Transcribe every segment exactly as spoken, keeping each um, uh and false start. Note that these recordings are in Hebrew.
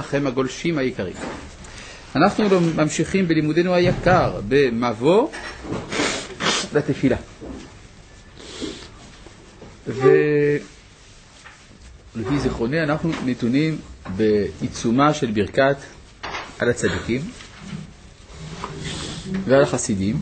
לכם הגולשים היקרים. אנחנו ממשיכים בלימודנו היקר במבוא לתפילה. ולפי זיכרוני אנחנו נתונים בעיצומה של ברכת על הצדיקים ועל החסידים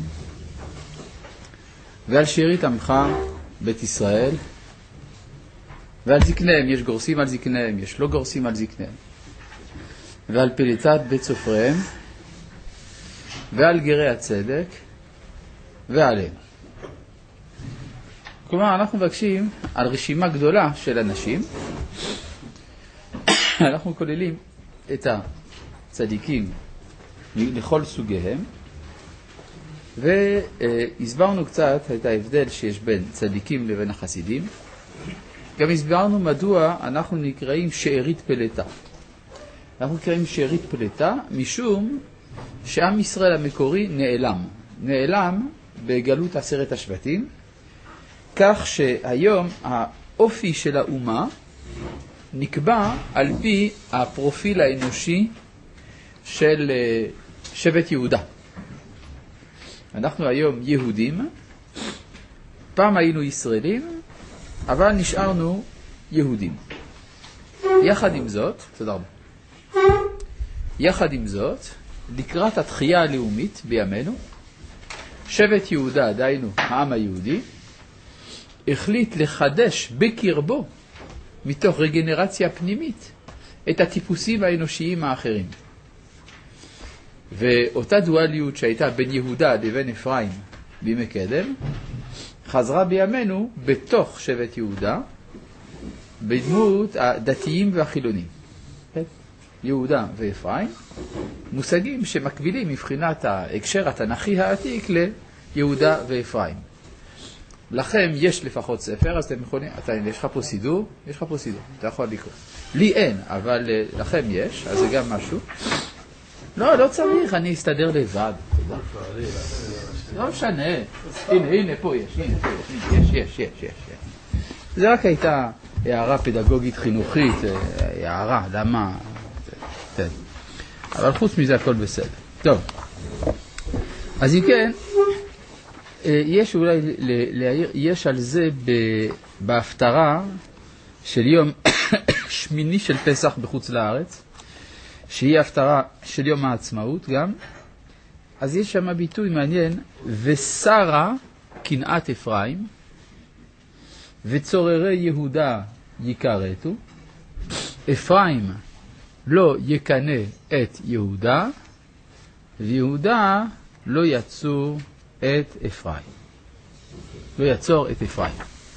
ועל שארית עמך בית ישראל ועל זקניהם. יש גורסים על זקניהם, יש לא גורסים על זקניהם, ועל פליטת בית סופריהם ועל גרי הצדק ועליהם. כלומר, אנחנו מבקשים על רשימה גדולה של אנשים. אנחנו כוללים את הצדיקים לכל סוגיהם, והסברנו קצת את ההבדל שיש בין צדיקים לבין החסידים. גם הסברנו מדוע אנחנו נקראים שארית פלטה. אנחנו נקראים שארית פלטה משום שעם ישראל המקורי נעלם. נעלם בגלות עשרת השבטים, כך שהיום האופי של האומה נקבע על פי הפרופיל האנושי של שבט יהודה. אנחנו היום יהודים, פעם היינו ישראלים, אבל נשארנו יהודים. יחד עם זאת, תודה רבה. יחד עם זאת, לקראת התחייה הלאומית בימינו, שבט יהודה, דיינו העם היהודי, החליט לחדש בקרבו, מתוך רגנרציה פנימית, את הטיפוסים האנושיים האחרים. ואותה דואליות שהייתה בין יהודה לבין אפרים בימי קדם, חזרה בימינו בתוך שבט יהודה, בדמות הדתיים והחילונים. יהודה ואפרים, מושגים שמקבילים מבחינת ההקשר התנ"כי העתיק ליהודה ואפרים. לכם יש לפחות ספר, אז אתם יכולים, אתה, יש לך פה סידור, יש לך פה סידור, אתה יכול לקרוא. לי אין, אבל לכם יש, אז זה גם משהו. לא, לא צריך, אני אסתדר לבד. תודה. לא משנה. הנה, הנה, פה יש, הנה, פה יש, יש, יש, יש, יש. זה רק הייתה הערה פדגוגית חינוכית, הערה, למה? כן. אבל חוץ מזה הכל בסדר. טוב. אז אם כן, יש אולי להעיר, יש על זה בהפטרה של יום שמיני של פסח בחוץ לארץ, שהיא הפטרה של יום העצמאות גם. אז יש שם ביטוי מעניין, ושרה קנאת אפרים וצוררי יהודה יקרתו. אפרים לא יקנה את יהודה, ויהודה לא יצור את אפרים. לא יצור את אפרים.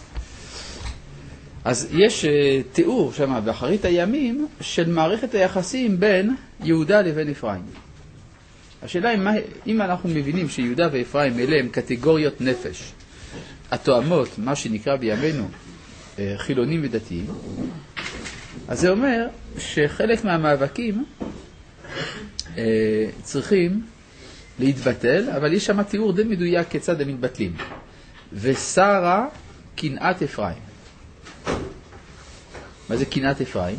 אז יש uh, תיאור שם באחרית הימים של מערכת היחסים בין יהודה לבין אפרים. השאלה היא, מה, אם אנחנו מבינים שיהודה ואפרים אלה הם קטגוריות נפש, התואמות, מה שנקרא בימינו uh, חילונים ודתיים, אז זה אומר שחלק מהמאבקים uh, צריכים להתבטל, אבל יש שם תיאור די מדויק כיצד הם מתבטלים. ושרה קנאת אפרים. מה זה קנאת אפרים?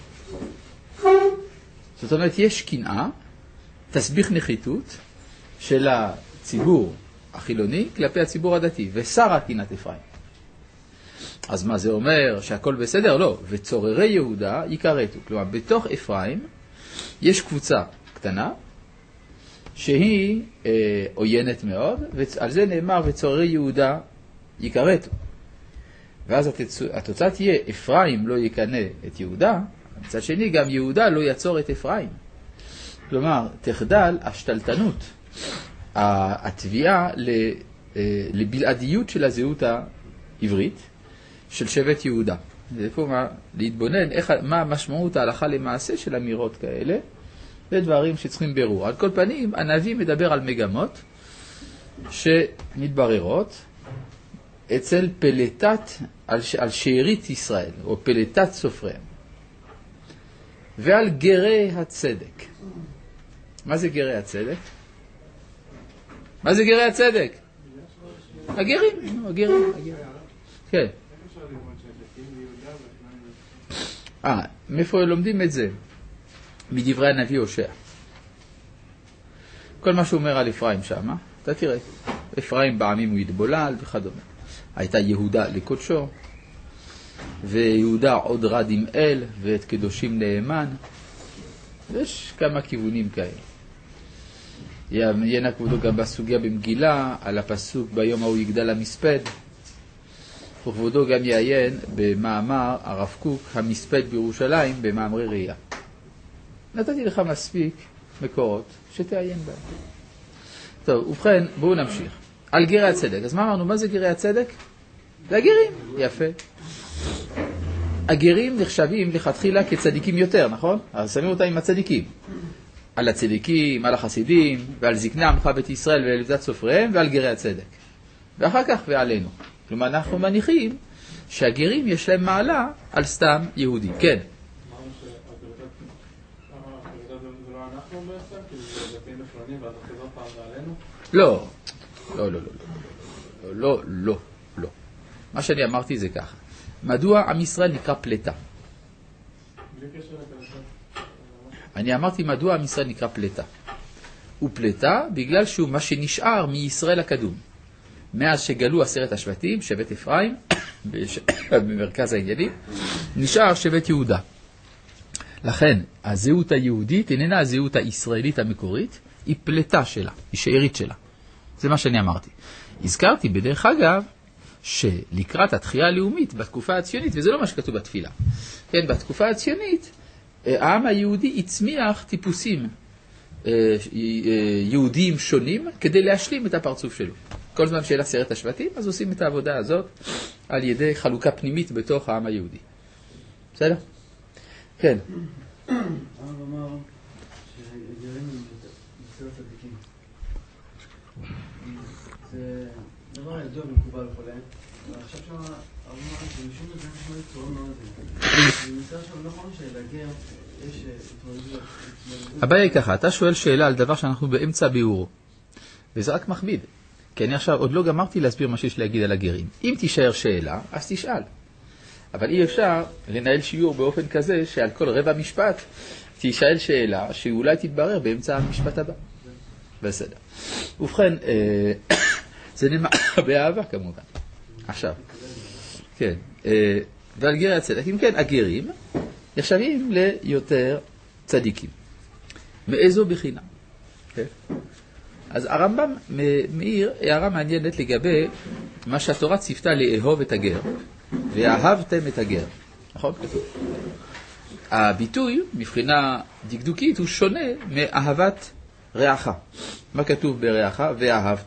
זאת אומרת, יש קנאה, תסביך נחיתות של הציבור החילוני כלפי הציבור הדתי, ושרה קנאת אפרים. אז מה זה אומר? שהכל בסדר? לא. וצוררי יהודה יקרתו. כלומר, בתוך אפרים יש קבוצה קטנה, שהיא אה, עוינת מאוד, ועל זה נאמר וצוררי יהודה יקרתו. ואז התוצאה תהיה, אפרים לא יקנה את יהודה, מצד שני גם יהודה לא יצור את אפרים. כלומר, תחדל השתלטנות, התביעה לבלעדיות של הזהות העברית של שבט יהודה. זה פה מה, להתבונן איך, מה המשמעות ההלכה למעשה של אמירות כאלה, זה דברים שצריכים ברור. על כל פנים, הנביא מדבר על מגמות שמתבררות אצל פלטת, על, על שארית ישראל, או פלטת סופריהם, ועל גרי הצדק. מה זה גרי הצדק? מה זה גרי הצדק? הגרים, הגרים, הגרים. כן. אה, מאיפה לומדים את זה? מדברי הנביא הושע. כל מה שהוא אומר על אפרים שמה, אתה תראה, אפרים בעמים הוא יתבולל וכדומה. הייתה יהודה לקודשו, ויהודה עוד רד עם אל, ואת קדושים נאמן. יש כמה כיוונים כאלה. יענה כבודו גם בסוגיה במגילה, על הפסוק ביום ההוא יגדל המספד. וכבודו גם יעיין במאמר הרב קוק, המספד בירושלים, במאמרי ראייה. נתתי לך מספיק מקורות שתעיין בהם. טוב, ובכן, בואו נמשיך. על גרי הצדק. אז מה אמרנו? מה זה גרי הצדק? זה הגרים. יפה. הגרים נחשבים לכתחילה כצדיקים יותר, נכון? אז שמים אותם עם הצדיקים. על הצדיקים, על החסידים, ועל זקני עמך בית ישראל ולעדת סופריהם, ועל גרי הצדק. ואחר כך ועלינו. כלומר, אנחנו מניחים שהגרים יש להם מעלה על סתם יהודי. כן. אמרנו שהגרידת זה לא אנחנו בעצם? כאילו זה דתיים לפלונים ואז החזות פעם ועלינו? לא. לא, לא, לא. לא, לא, לא. מה שאני אמרתי זה ככה. מדוע עם ישראל נקרא פלטה? בלי קשר לפלטה. אני אמרתי מדוע עם ישראל נקרא פלטה. הוא פלטה בגלל שהוא מה שנשאר מישראל הקדום. מאז שגלו עשרת השבטים, שבט אפרים, במרכז העניינים, נשאר שבט יהודה. לכן, הזהות היהודית איננה הזהות הישראלית המקורית, היא פלטה שלה, היא שארית שלה. זה מה שאני אמרתי. הזכרתי בדרך אגב, שלקראת התחייה הלאומית בתקופה הציונית, וזה לא מה שכתוב בתפילה, כן, בתקופה הציונית, העם היהודי הצמיח טיפוסים יהודיים שונים כדי להשלים את הפרצוף שלו. כל זמן שאלה עשרת השבטים, אז עושים את העבודה הזאת על ידי חלוקה פנימית בתוך העם היהודי. בסדר? כן. הרב אמר שהגרים הם יותר צדיקים. זה דבר ידוע ומקובל לכולם. ועכשיו שם הרב אמר שמשום זה נשמע צורה מאוד זה. אני מנסה עכשיו נכון שלגר יש התמודדות. הבעיה היא ככה, אתה שואל שאלה על דבר שאנחנו באמצע ביאורו. וזה רק מכביד. כי אני עכשיו עוד לא גמרתי להסביר מה שיש להגיד על הגרים. אם תישאר שאלה, אז תשאל. אבל אי אפשר לנהל שיעור באופן כזה שעל כל רבע משפט תישאל שאלה שאולי תתברר באמצע המשפט הבא. בסדר. ובכן, זה נאמר באהבה כמובן. עכשיו, כן. ועל גרי הצדק, אם כן, הגרים נחשבים ליותר צדיקים. מאיזו בחינה? כן. אז הרמב"ם מאיר הערה מעניינת לגבי מה שהתורה ציוותה לאהוב את הגר, ואהבתם את הגר. נכון? כתוב. הביטוי, מבחינה דקדוקית, הוא שונה מאהבת רעך. מה כתוב ברעך? ואהבת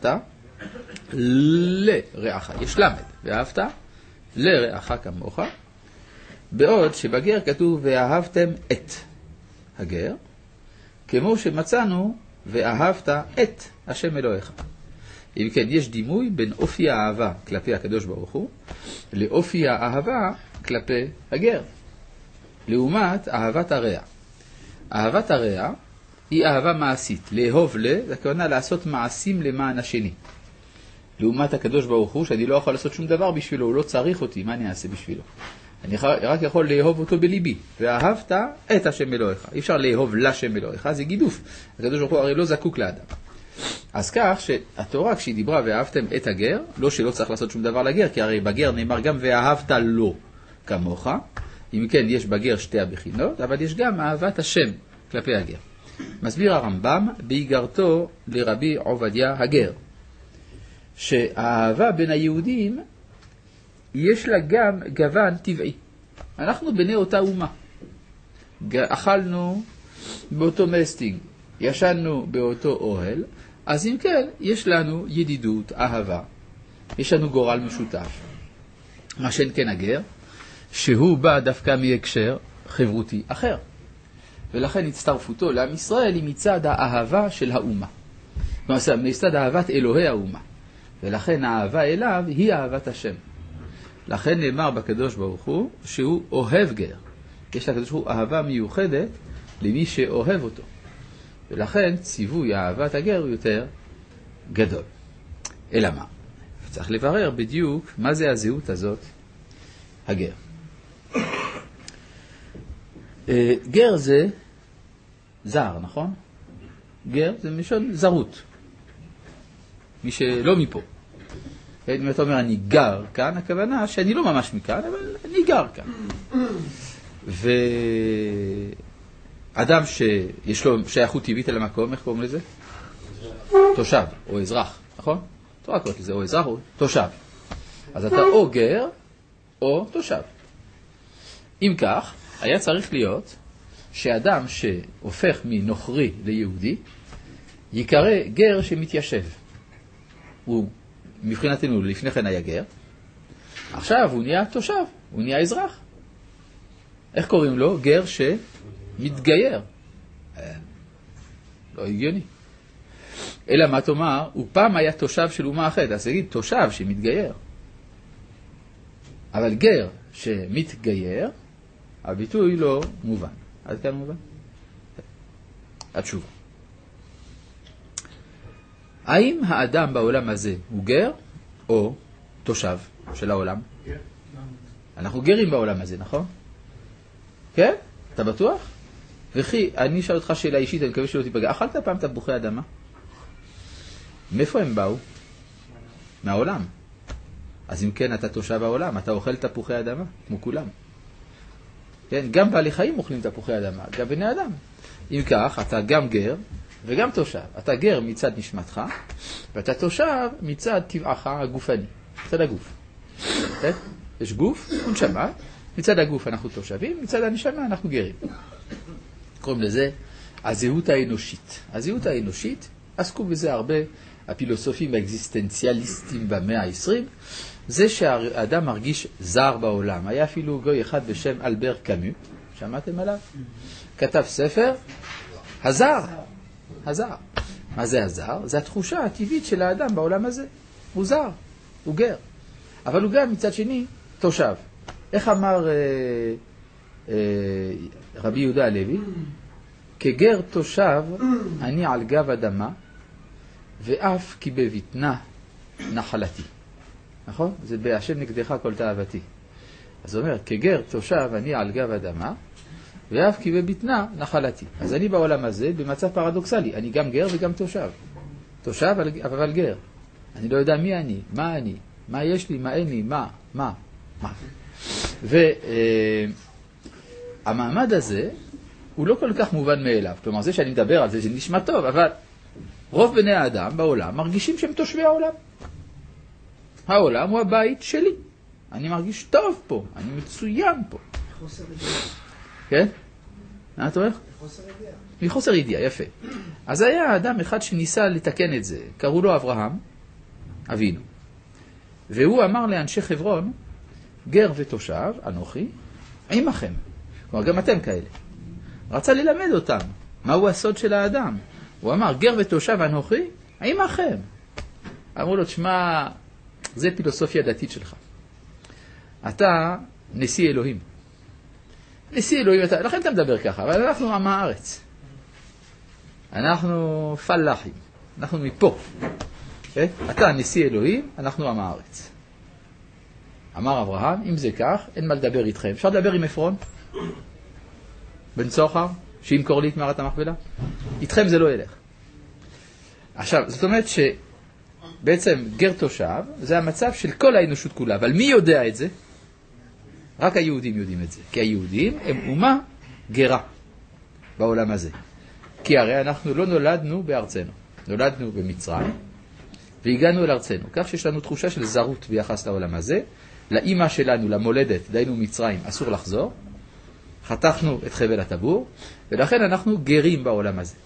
לרעך. יש למד. ואהבת לרעך כמוך. בעוד שבגר כתוב ואהבתם את הגר, כמו שמצאנו ואהבת את השם אלוהיך. אם כן, יש דימוי בין אופי האהבה כלפי הקדוש ברוך הוא, לאופי האהבה כלפי הגר. לעומת אהבת הרע. אהבת הרע היא אהבה מעשית. לאהוב ל, זה הכוונה לעשות מעשים למען השני. לעומת הקדוש ברוך הוא, שאני לא יכול לעשות שום דבר בשבילו, הוא לא צריך אותי, מה אני אעשה בשבילו? אני רק יכול לאהוב אותו בליבי. ואהבת את השם אלוהיך. אי אפשר לאהוב לשם אלוהיך, זה גידוף. הקדוש ברוך הוא הרי לא זקוק לאדם. אז כך שהתורה כשהיא דיברה ואהבתם את הגר, לא שלא צריך לעשות שום דבר לגר, כי הרי בגר נאמר גם ואהבת לו כמוך. אם כן, יש בגר שתי הבחינות, אבל יש גם אהבת השם כלפי הגר. מסביר הרמב"ם בהיגרתו לרבי עובדיה הגר, שהאהבה בין היהודים יש לה גם גוון טבעי. אנחנו בני אותה אומה. אכלנו באותו מסטינג, ישנו באותו אוהל, אז אם כן, יש לנו ידידות, אהבה. יש לנו גורל משותף. מה שאין כן הגר, שהוא בא דווקא מהקשר חברותי אחר. ולכן הצטרפותו לעם ישראל היא מצד האהבה של האומה. כלומר, מצד אהבת אלוהי האומה. ולכן האהבה אליו היא אהבת השם. לכן נאמר בקדוש ברוך הוא שהוא אוהב גר. יש לקדוש ברוך הוא אהבה מיוחדת למי שאוהב אותו. ולכן ציווי אהבת הגר הוא יותר גדול. אלא מה? צריך לברר בדיוק מה זה הזהות הזאת, הגר. גר זה זר, נכון? גר זה מלשון זרות. מי שלא מפה. אם אתה אומר אני גר כאן, הכוונה שאני לא ממש מכאן, אבל אני גר כאן. ואדם שיש לו שייכות טבעית אל המקום, איך קוראים לזה? תושב או אזרח, נכון? תורה קוראת לזה או אזרח או תושב. אז אתה או גר או תושב. אם כך, היה צריך להיות שאדם שהופך מנוכרי ליהודי יקרא גר שמתיישב. הוא מבחינתנו לפני כן היה גר, עכשיו הוא נהיה תושב, הוא נהיה אזרח. איך קוראים לו? גר שמתגייר. לא הגיוני. אלא מה תאמר, הוא פעם היה תושב של אומה אחרת, אז תגיד תושב שמתגייר. אבל גר שמתגייר, הביטוי לא מובן. עד כאן מובן? התשובה. האם האדם בעולם הזה הוא גר או תושב של העולם? גר. אנחנו גרים בעולם הזה, נכון? כן? אתה בטוח? וכי, אני אשאל אותך שאלה אישית, אני מקווה שלא תיפגע. אכלת פעם תפוחי אדמה? מאיפה הם באו? מהעולם. אז אם כן, אתה תושב העולם, אתה אוכל תפוחי אדמה, כמו כולם. כן? גם בעלי חיים אוכלים תפוחי אדמה, גם בני אדם. אם כך, אתה גם גר וגם תושב. אתה גר מצד נשמתך, ואתה תושב מצד טבעך הגופני, מצד הגוף. כן? יש גוף, ונשמה, מצד הגוף אנחנו תושבים, מצד הנשמה אנחנו גרים. קוראים לזה הזהות האנושית. הזהות האנושית, עסקו בזה הרבה הפילוסופים האקזיסטנציאליסטים במאה ה-עשרים, זה שהאדם מרגיש זר בעולם. היה אפילו גוי אחד בשם אלבר קאמו, שמעתם עליו? כתב ספר, הזר. הזר. מה זה הזר? זה התחושה הטבעית של האדם בעולם הזה. הוא זר, הוא גר. אבל הוא גם מצד שני תושב. איך אמר אה, אה, רבי יהודה הלוי? כגר תושב אני על גב אדמה, ואף כי בביטנה נחלתי. נכון? זה בהשם נגדך כל תאוותי. אז הוא אומר, כגר תושב אני על גב אדמה, ואף כי בביטנה נחלתי. אז אני בעולם הזה במצב פרדוקסלי. אני גם גר וגם תושב. תושב אבל גר. אני לא יודע מי אני, מה אני, מה יש לי, מה אין לי, מה, מה, מה. והמעמד הזה הוא לא כל כך מובן מאליו. כלומר, זה שאני מדבר על זה, זה נשמע טוב, אבל רוב בני האדם בעולם מרגישים שהם תושבי העולם. העולם הוא הבית שלי. אני מרגיש טוב פה, אני מצוין פה. חוסר ידיעה. כן? מה אתה אומר? חוסר ידיעה. מחוסר ידיעה, יפה. אז היה אדם אחד שניסה לתקן את זה. קראו לו אברהם, אבינו. והוא אמר לאנשי חברון, גר ותושב, אנוכי, עמכם. כלומר, גם אתם כאלה. רצה ללמד אותם. מהו הסוד של האדם? הוא אמר, גר ותושב אנוכי, עמכם. אמרו לו, תשמע, זה פילוסופיה דתית שלך. אתה נשיא אלוהים. נשיא אלוהים, אתה, לכן אתה מדבר ככה, אבל אנחנו עם הארץ. אנחנו פלאחים. אנחנו מפה. Okay? אתה נשיא אלוהים, אנחנו עם הארץ. אמר אברהם, אם זה כך, אין מה לדבר איתכם. אפשר לדבר עם אפרון? בן צוחר? שימכור לי את מערת המכפלה? איתכם זה לא ילך. עכשיו, זאת אומרת שבעצם גר תושב, זה המצב של כל האנושות כולה. אבל מי יודע את זה? רק היהודים יודעים את זה. כי היהודים הם אומה גרה בעולם הזה. כי הרי אנחנו לא נולדנו בארצנו. נולדנו במצרים, והגענו אל ארצנו. כך שיש לנו תחושה של זרות ביחס לעולם הזה. לאמא שלנו, למולדת, דיינו מצרים, אסור לחזור. חתכנו את חבל הטבור, ולכן אנחנו גרים בעולם הזה.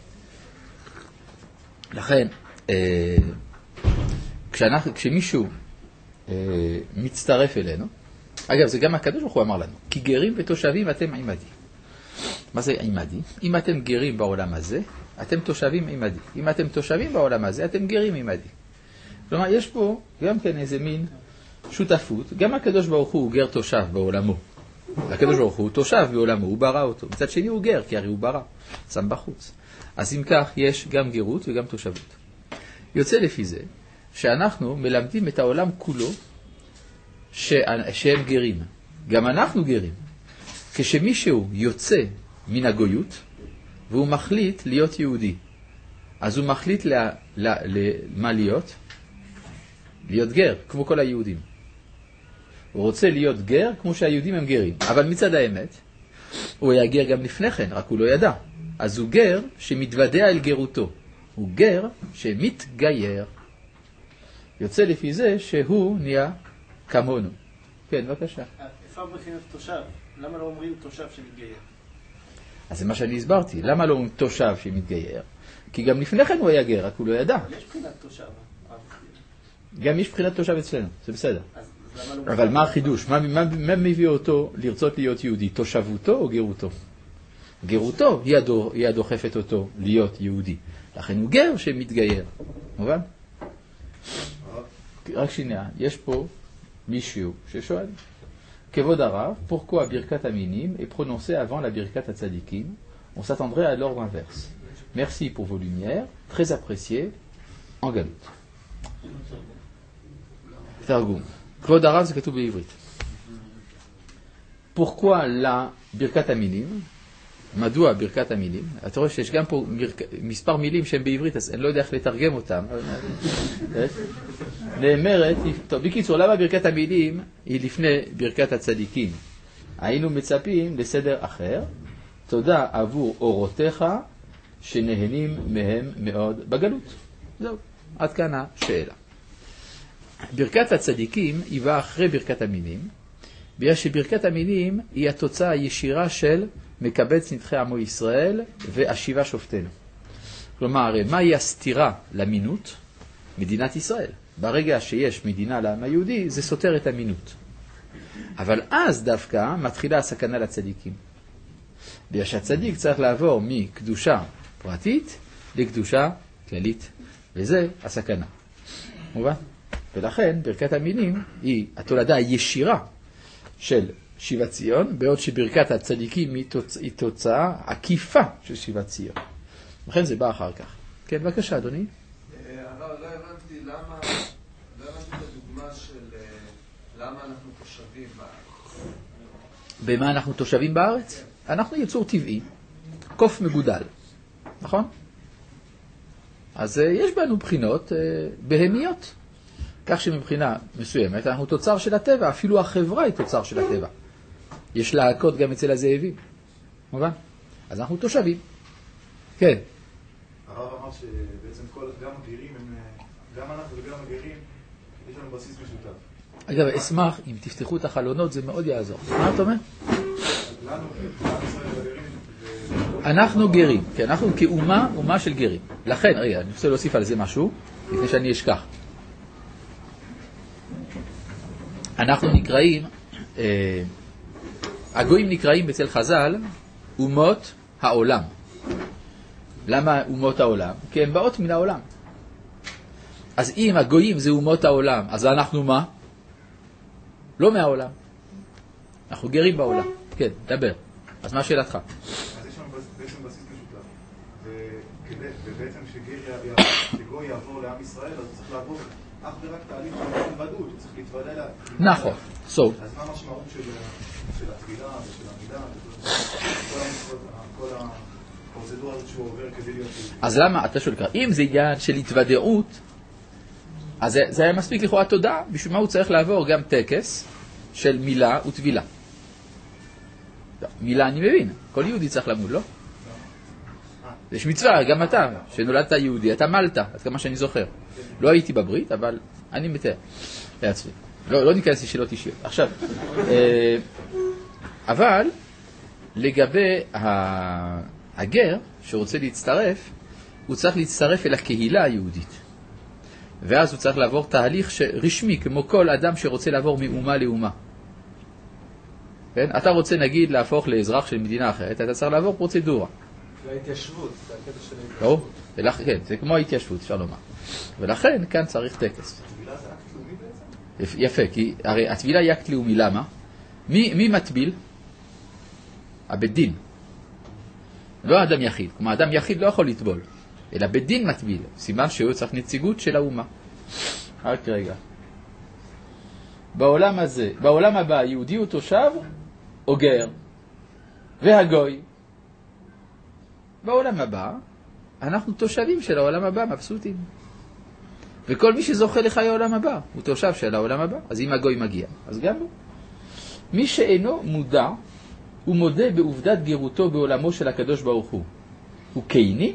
לכן, אה, כשאנחנו, כשמישהו אה, מצטרף אלינו, אגב, זה גם הקדוש ברוך הוא אמר לנו, כי גרים ותושבים אתם עמדי. מה זה עמדי? אם אתם גרים בעולם הזה, אתם תושבים עמדי. אם אתם תושבים בעולם הזה, אתם גרים עמדי. כלומר, יש פה גם כן איזה מין שותפות. גם הקדוש ברוך הוא גר תושב בעולמו. הקדוש ברוך הוא תושב בעולמו, הוא ברא אותו. מצד שני הוא גר, כי הרי הוא ברא, שם בחוץ. אז אם כך, יש גם גרות וגם תושבות. יוצא לפי זה, שאנחנו מלמדים את העולם כולו, שהם גרים. גם אנחנו גרים. כשמישהו יוצא מן הגויות, והוא מחליט להיות יהודי. אז הוא מחליט למה להיות? להיות גר, כמו כל היהודים. הוא רוצה להיות גר כמו שהיהודים הם גרים. אבל מצד האמת, הוא היה גר גם לפני כן, רק הוא לא ידע. אז הוא גר שמתוודע אל גרותו. הוא גר שמתגייר. יוצא לפי זה שהוא נהיה כמונו. כן, בבקשה. איפה מבחינת תושב? למה לא אומרים תושב שמתגייר? אז זה מה שאני הסברתי. למה לא אומרים תושב שמתגייר? כי גם לפני כן הוא היה גר, רק הוא לא ידע. יש בחינת תושב. גם יש בחינת תושב אצלנו, זה בסדר. אז למה לא... אבל מה החידוש? מה, מה, מה מביא אותו לרצות להיות יהודי? תושבותו או גרותו? גרותו היא, הדו, היא הדוחפת אותו להיות יהודי. לכן הוא גר שמתגייר. מובן? רק שנייה, יש פה מישהו ששואל. כבוד הרב, pourquoi birkat aminim est prononcée avant la birkat atzadikim? On s'attendrait à l'ordre inverse. Merci pour vos lumières, très appréciées, en galoute. תרגום. כבוד הרב זה כתוב בעברית. pourquoi la birkat aminim? מדוע ברכת המילים? אתה רואה שיש גם פה מספר מילים שהן בעברית, אז אני לא יודע איך לתרגם אותם. נאמרת, טוב, בקיצור, למה ברכת המילים היא לפני ברכת הצדיקים? היינו מצפים לסדר אחר. תודה עבור אורותיך שנהנים מהם מאוד בגלות. זהו, עד כאן השאלה. ברכת הצדיקים היא באה אחרי ברכת המילים, בגלל שברכת המילים היא התוצאה הישירה של מקבץ נדחי עמו ישראל והשיבה שופטנו. כלומר, הרי מהי הסתירה למינות? מדינת ישראל. ברגע שיש מדינה לעם היהודי, זה סותר את המינות. אבל אז דווקא מתחילה הסכנה לצדיקים. בגלל שהצדיק צריך לעבור מקדושה פרטית לקדושה כללית. וזה הסכנה. מובן? ולכן ברכת המילים היא התולדה הישירה של שיבת ציון, בעוד שברכת הצדיקים היא, תוצ... היא תוצאה עקיפה של שיבת ציון. לכן זה בא אחר כך. כן, בבקשה, אדוני. אבל לא הבנתי למה, לא הבנתי את הדוגמה של למה אנחנו תושבים בארץ. במה אנחנו תושבים בארץ? אנחנו יצור טבעי, קוף מגודל, נכון? אז יש בנו בחינות בהמיות, כך שמבחינה מסוימת אנחנו תוצר של הטבע, אפילו החברה היא תוצר של הטבע. יש להקות גם אצל הזאבים, מובן? אז אנחנו תושבים. כן. הרב אמר שבעצם כל, גם הגרים, גם אנחנו וגם הגרים, יש לנו בסיס משותף. אגב, אשמח, אם תפתחו את החלונות, זה מאוד יעזור. מה אתה אומר? לנו, הגרים, אנחנו גרים, כן, אנחנו כאומה, אומה של גרים. לכן, רגע, אני רוצה להוסיף על זה משהו, לפני שאני אשכח. אנחנו נקראים, אה, הגויים נקראים אצל חז"ל, אומות העולם. למה אומות העולם? כי הן באות מן העולם. אז אם הגויים זה אומות העולם, אז אנחנו מה? לא מהעולם. אנחנו גרים בעולם. כן, דבר. אז מה שאלתך? אז יש לנו בעצם בסיס משותף. ובעצם שגוי יעבור לעם ישראל, אז הוא צריך לעבור אך ורק תהליך של ודאות, הוא צריך להתוודע לה. נכון. So. אז מה המשמעות של התפילה ושל המידה, כל הפרוצדורה הזאת שהוא עובר כדי להיות... אז למה, אתה שואל ככה, אם זה עניין של התוודעות, אז זה היה מספיק לכאורה תודה, בשביל מה הוא צריך לעבור גם טקס של מילה וטבילה. מילה אני מבין, כל יהודי צריך למות, לא? יש מצווה, גם אתה, שנולדת יהודי, אתה מלת, עד כמה שאני זוכר. לא הייתי בברית, אבל אני מתאר לעצמי. לא, לא ניכנס לשאלות אישיות. עכשיו, אבל לגבי הגר שרוצה להצטרף, הוא צריך להצטרף אל הקהילה היהודית. ואז הוא צריך לעבור תהליך רשמי, כמו כל אדם שרוצה לעבור מאומה לאומה. כן? אתה רוצה נגיד להפוך לאזרח של מדינה אחרת, אתה צריך לעבור פרוצדורה. להתיישבות, זה הקטע של ההתיישבות. לא? ולכ... כן, זה כמו ההתיישבות, אפשר לומר. ולכן כאן צריך טקס. התפילה זה אקט לאומי בעצם? יפה, כי הרי התפילה היא אקט לאומי, למה? מי, מי מטביל? הבית דין. לא אדם יחיד. כלומר, אדם יחיד לא יכול לטבול, אלא בית דין מטביל. סימן שהוא צריך נציגות של האומה. רק רגע. בעולם הזה, בעולם הבא, יהודי הוא תושב או גר? והגוי? בעולם הבא, אנחנו תושבים של העולם הבא, מבסוטים. וכל מי שזוכה לחיי העולם הבא, הוא תושב של העולם הבא. אז אם הגוי מגיע, אז גם הוא. מי שאינו מודע, הוא מודה בעובדת גירותו בעולמו של הקדוש ברוך הוא. הוא קייני?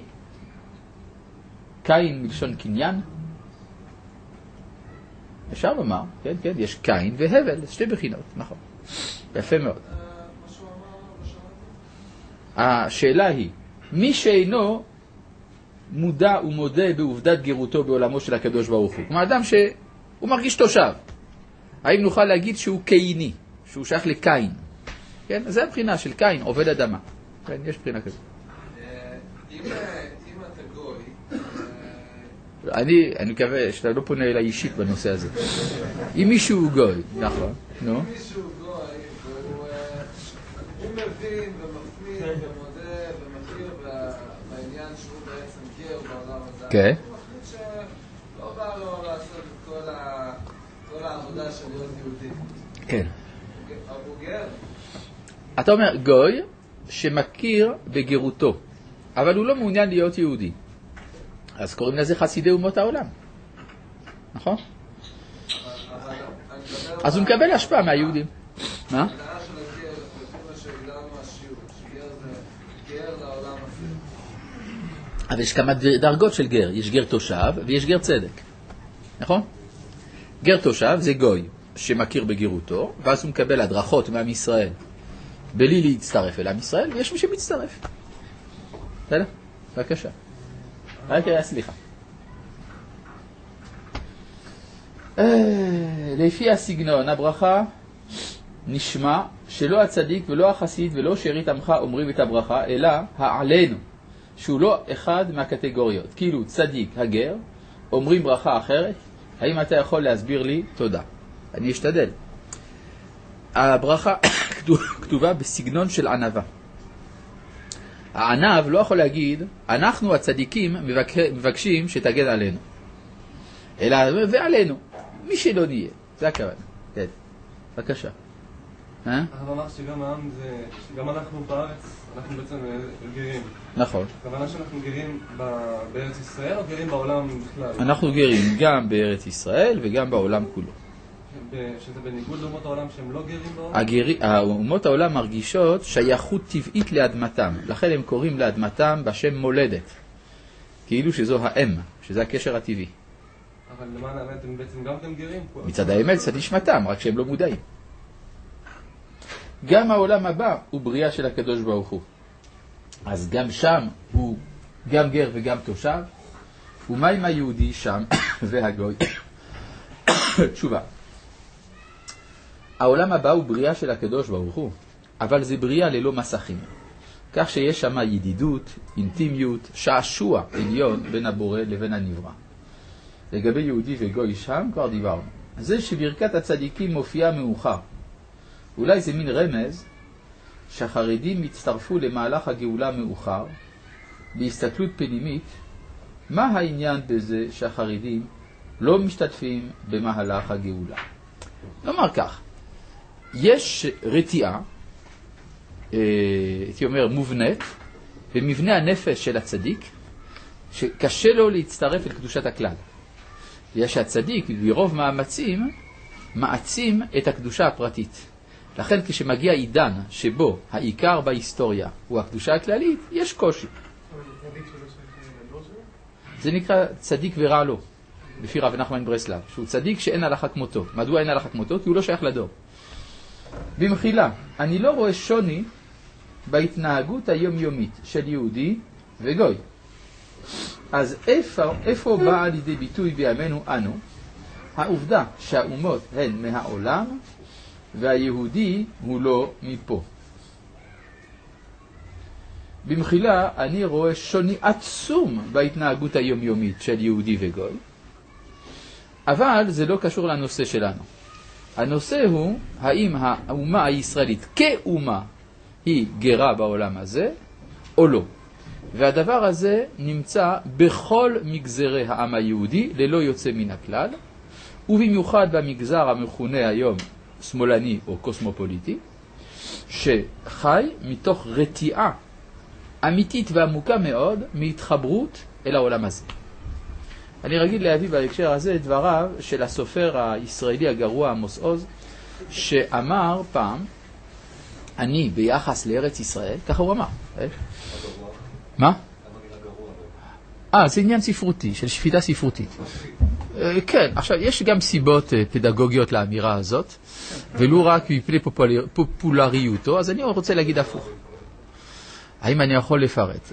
קין מלשון קניין? אפשר לומר, כן, כן, יש קין והבל, שתי בחינות, נכון. יפה מאוד. השאלה היא, מי שאינו מודע ומודה בעובדת גירותו בעולמו של הקדוש ברוך הוא. כלומר, אדם שהוא מרגיש תושב. האם נוכל להגיד שהוא קייני, שהוא שייך לקין? כן, זה הבחינה של קין, עובד אדמה. כן, יש בחינה כזאת. אם אתה גוי... אני, אני מקווה שאתה לא פונה אליי אישית בנושא הזה. אם מישהו הוא גוי, נכון, נו. אם מישהו הוא גוי, הוא מבין ומפנים ומודה ומכיר בעניין שהוא בעצם גר בעולם הזה. כן. הוא מחליט שלא בא לו לעשות את כל העבודה של להיות יהודי. כן. הוא גר. אתה אומר גוי שמכיר בגירותו, אבל הוא לא מעוניין להיות יהודי. אז קוראים לזה חסידי אומות העולם. נכון? אז הוא מקבל השפעה מהיהודים. מה? ההנאה של הגר, לפי מה שהגדרנו מהשיעור, שגר זה גר לעולם הזה. אבל יש כמה דרגות של גר. יש גר תושב ויש גר צדק. נכון? גר תושב זה גוי שמכיר בגירותו, ואז הוא מקבל הדרכות מעם ישראל בלי להצטרף אל עם ישראל, ויש מי שמצטרף. בסדר? בבקשה. אוקיי, סליחה. לפי הסגנון, הברכה נשמע שלא הצדיק ולא החסיד ולא שארית עמך אומרים את הברכה, אלא העלינו, שהוא לא אחד מהקטגוריות. כאילו צדיק, הגר, אומרים ברכה אחרת. האם אתה יכול להסביר לי? תודה. אני אשתדל. הברכה כתובה בסגנון של ענבה. הענב לא יכול להגיד, אנחנו הצדיקים מבקשים שתגן עלינו. אלא, ועלינו. מי שלא נהיה. זה הכוונה. כן. בבקשה. הרב אמר שגם העם זה, גם אנחנו בארץ, אנחנו בעצם גרים. נכון. הכוונה שאנחנו גרים בארץ ישראל או גרים בעולם בכלל? אנחנו גרים גם בארץ ישראל וגם בעולם כולו. שזה בניגוד לאומות העולם שהם לא גרים בעולם? הגרי, אומות העולם מרגישות שייכות טבעית לאדמתם. לכן הם קוראים לאדמתם בשם מולדת. כאילו שזו האם, שזה הקשר הטבעי. אבל למען האמת הם בעצם גם כן גרים? מצד האמת זה נשמתם, רק שהם לא מודעים. גם העולם הבא הוא בריאה של הקדוש ברוך הוא. אז גם שם הוא גם גר וגם תושב. ומה עם היהודי שם והגוי? תשובה. העולם הבא הוא בריאה של הקדוש ברוך הוא, אבל זה בריאה ללא מסכים. כך שיש שם ידידות, אינטימיות, שעשוע עליון בין הבורא לבין הנברא. לגבי יהודי וגוי שם כבר דיברנו. זה שברכת הצדיקים מופיעה מאוחר. אולי זה מין רמז שהחרדים הצטרפו למהלך הגאולה מאוחר, בהסתכלות פנימית. מה העניין בזה שהחרדים לא משתתפים במהלך הגאולה? נאמר כך, יש רתיעה, הייתי אומר מובנית, במבנה הנפש של הצדיק, שקשה לו להצטרף אל קדושת הכלל. יש שהצדיק, ברוב מאמצים, מעצים את הקדושה הפרטית. לכן כשמגיע עידן שבו העיקר בהיסטוריה הוא הקדושה הכללית, יש קושי. זה נקרא צדיק ורע לו, לפי רב נחמן ברסלב, שהוא צדיק שאין הלכה כמותו. מדוע אין הלכה כמותו? כי הוא לא שייך לדור. במחילה, אני לא רואה שוני בהתנהגות היומיומית של יהודי וגוי. אז איפה, איפה באה לידי ביטוי בימינו אנו העובדה שהאומות הן מהעולם והיהודי הוא לא מפה? במחילה, אני רואה שוני עצום בהתנהגות היומיומית של יהודי וגוי, אבל זה לא קשור לנושא שלנו. הנושא הוא האם האומה הישראלית כאומה היא גרה בעולם הזה או לא. והדבר הזה נמצא בכל מגזרי העם היהודי ללא יוצא מן הכלל, ובמיוחד במגזר המכונה היום שמאלני או קוסמופוליטי, שחי מתוך רתיעה אמיתית ועמוקה מאוד מהתחברות אל העולם הזה. אני רגיל להביא בהקשר הזה את דבריו של הסופר הישראלי הגרוע עמוס עוז, שאמר פעם, אני ביחס לארץ ישראל, ככה הוא אמר. מה? אה, זה עניין ספרותי, של שפיטה ספרותית. כן, עכשיו, יש גם סיבות פדגוגיות לאמירה הזאת, ולא רק מפני פופולריותו, אז אני רוצה להגיד הפוך. האם אני יכול לפרט?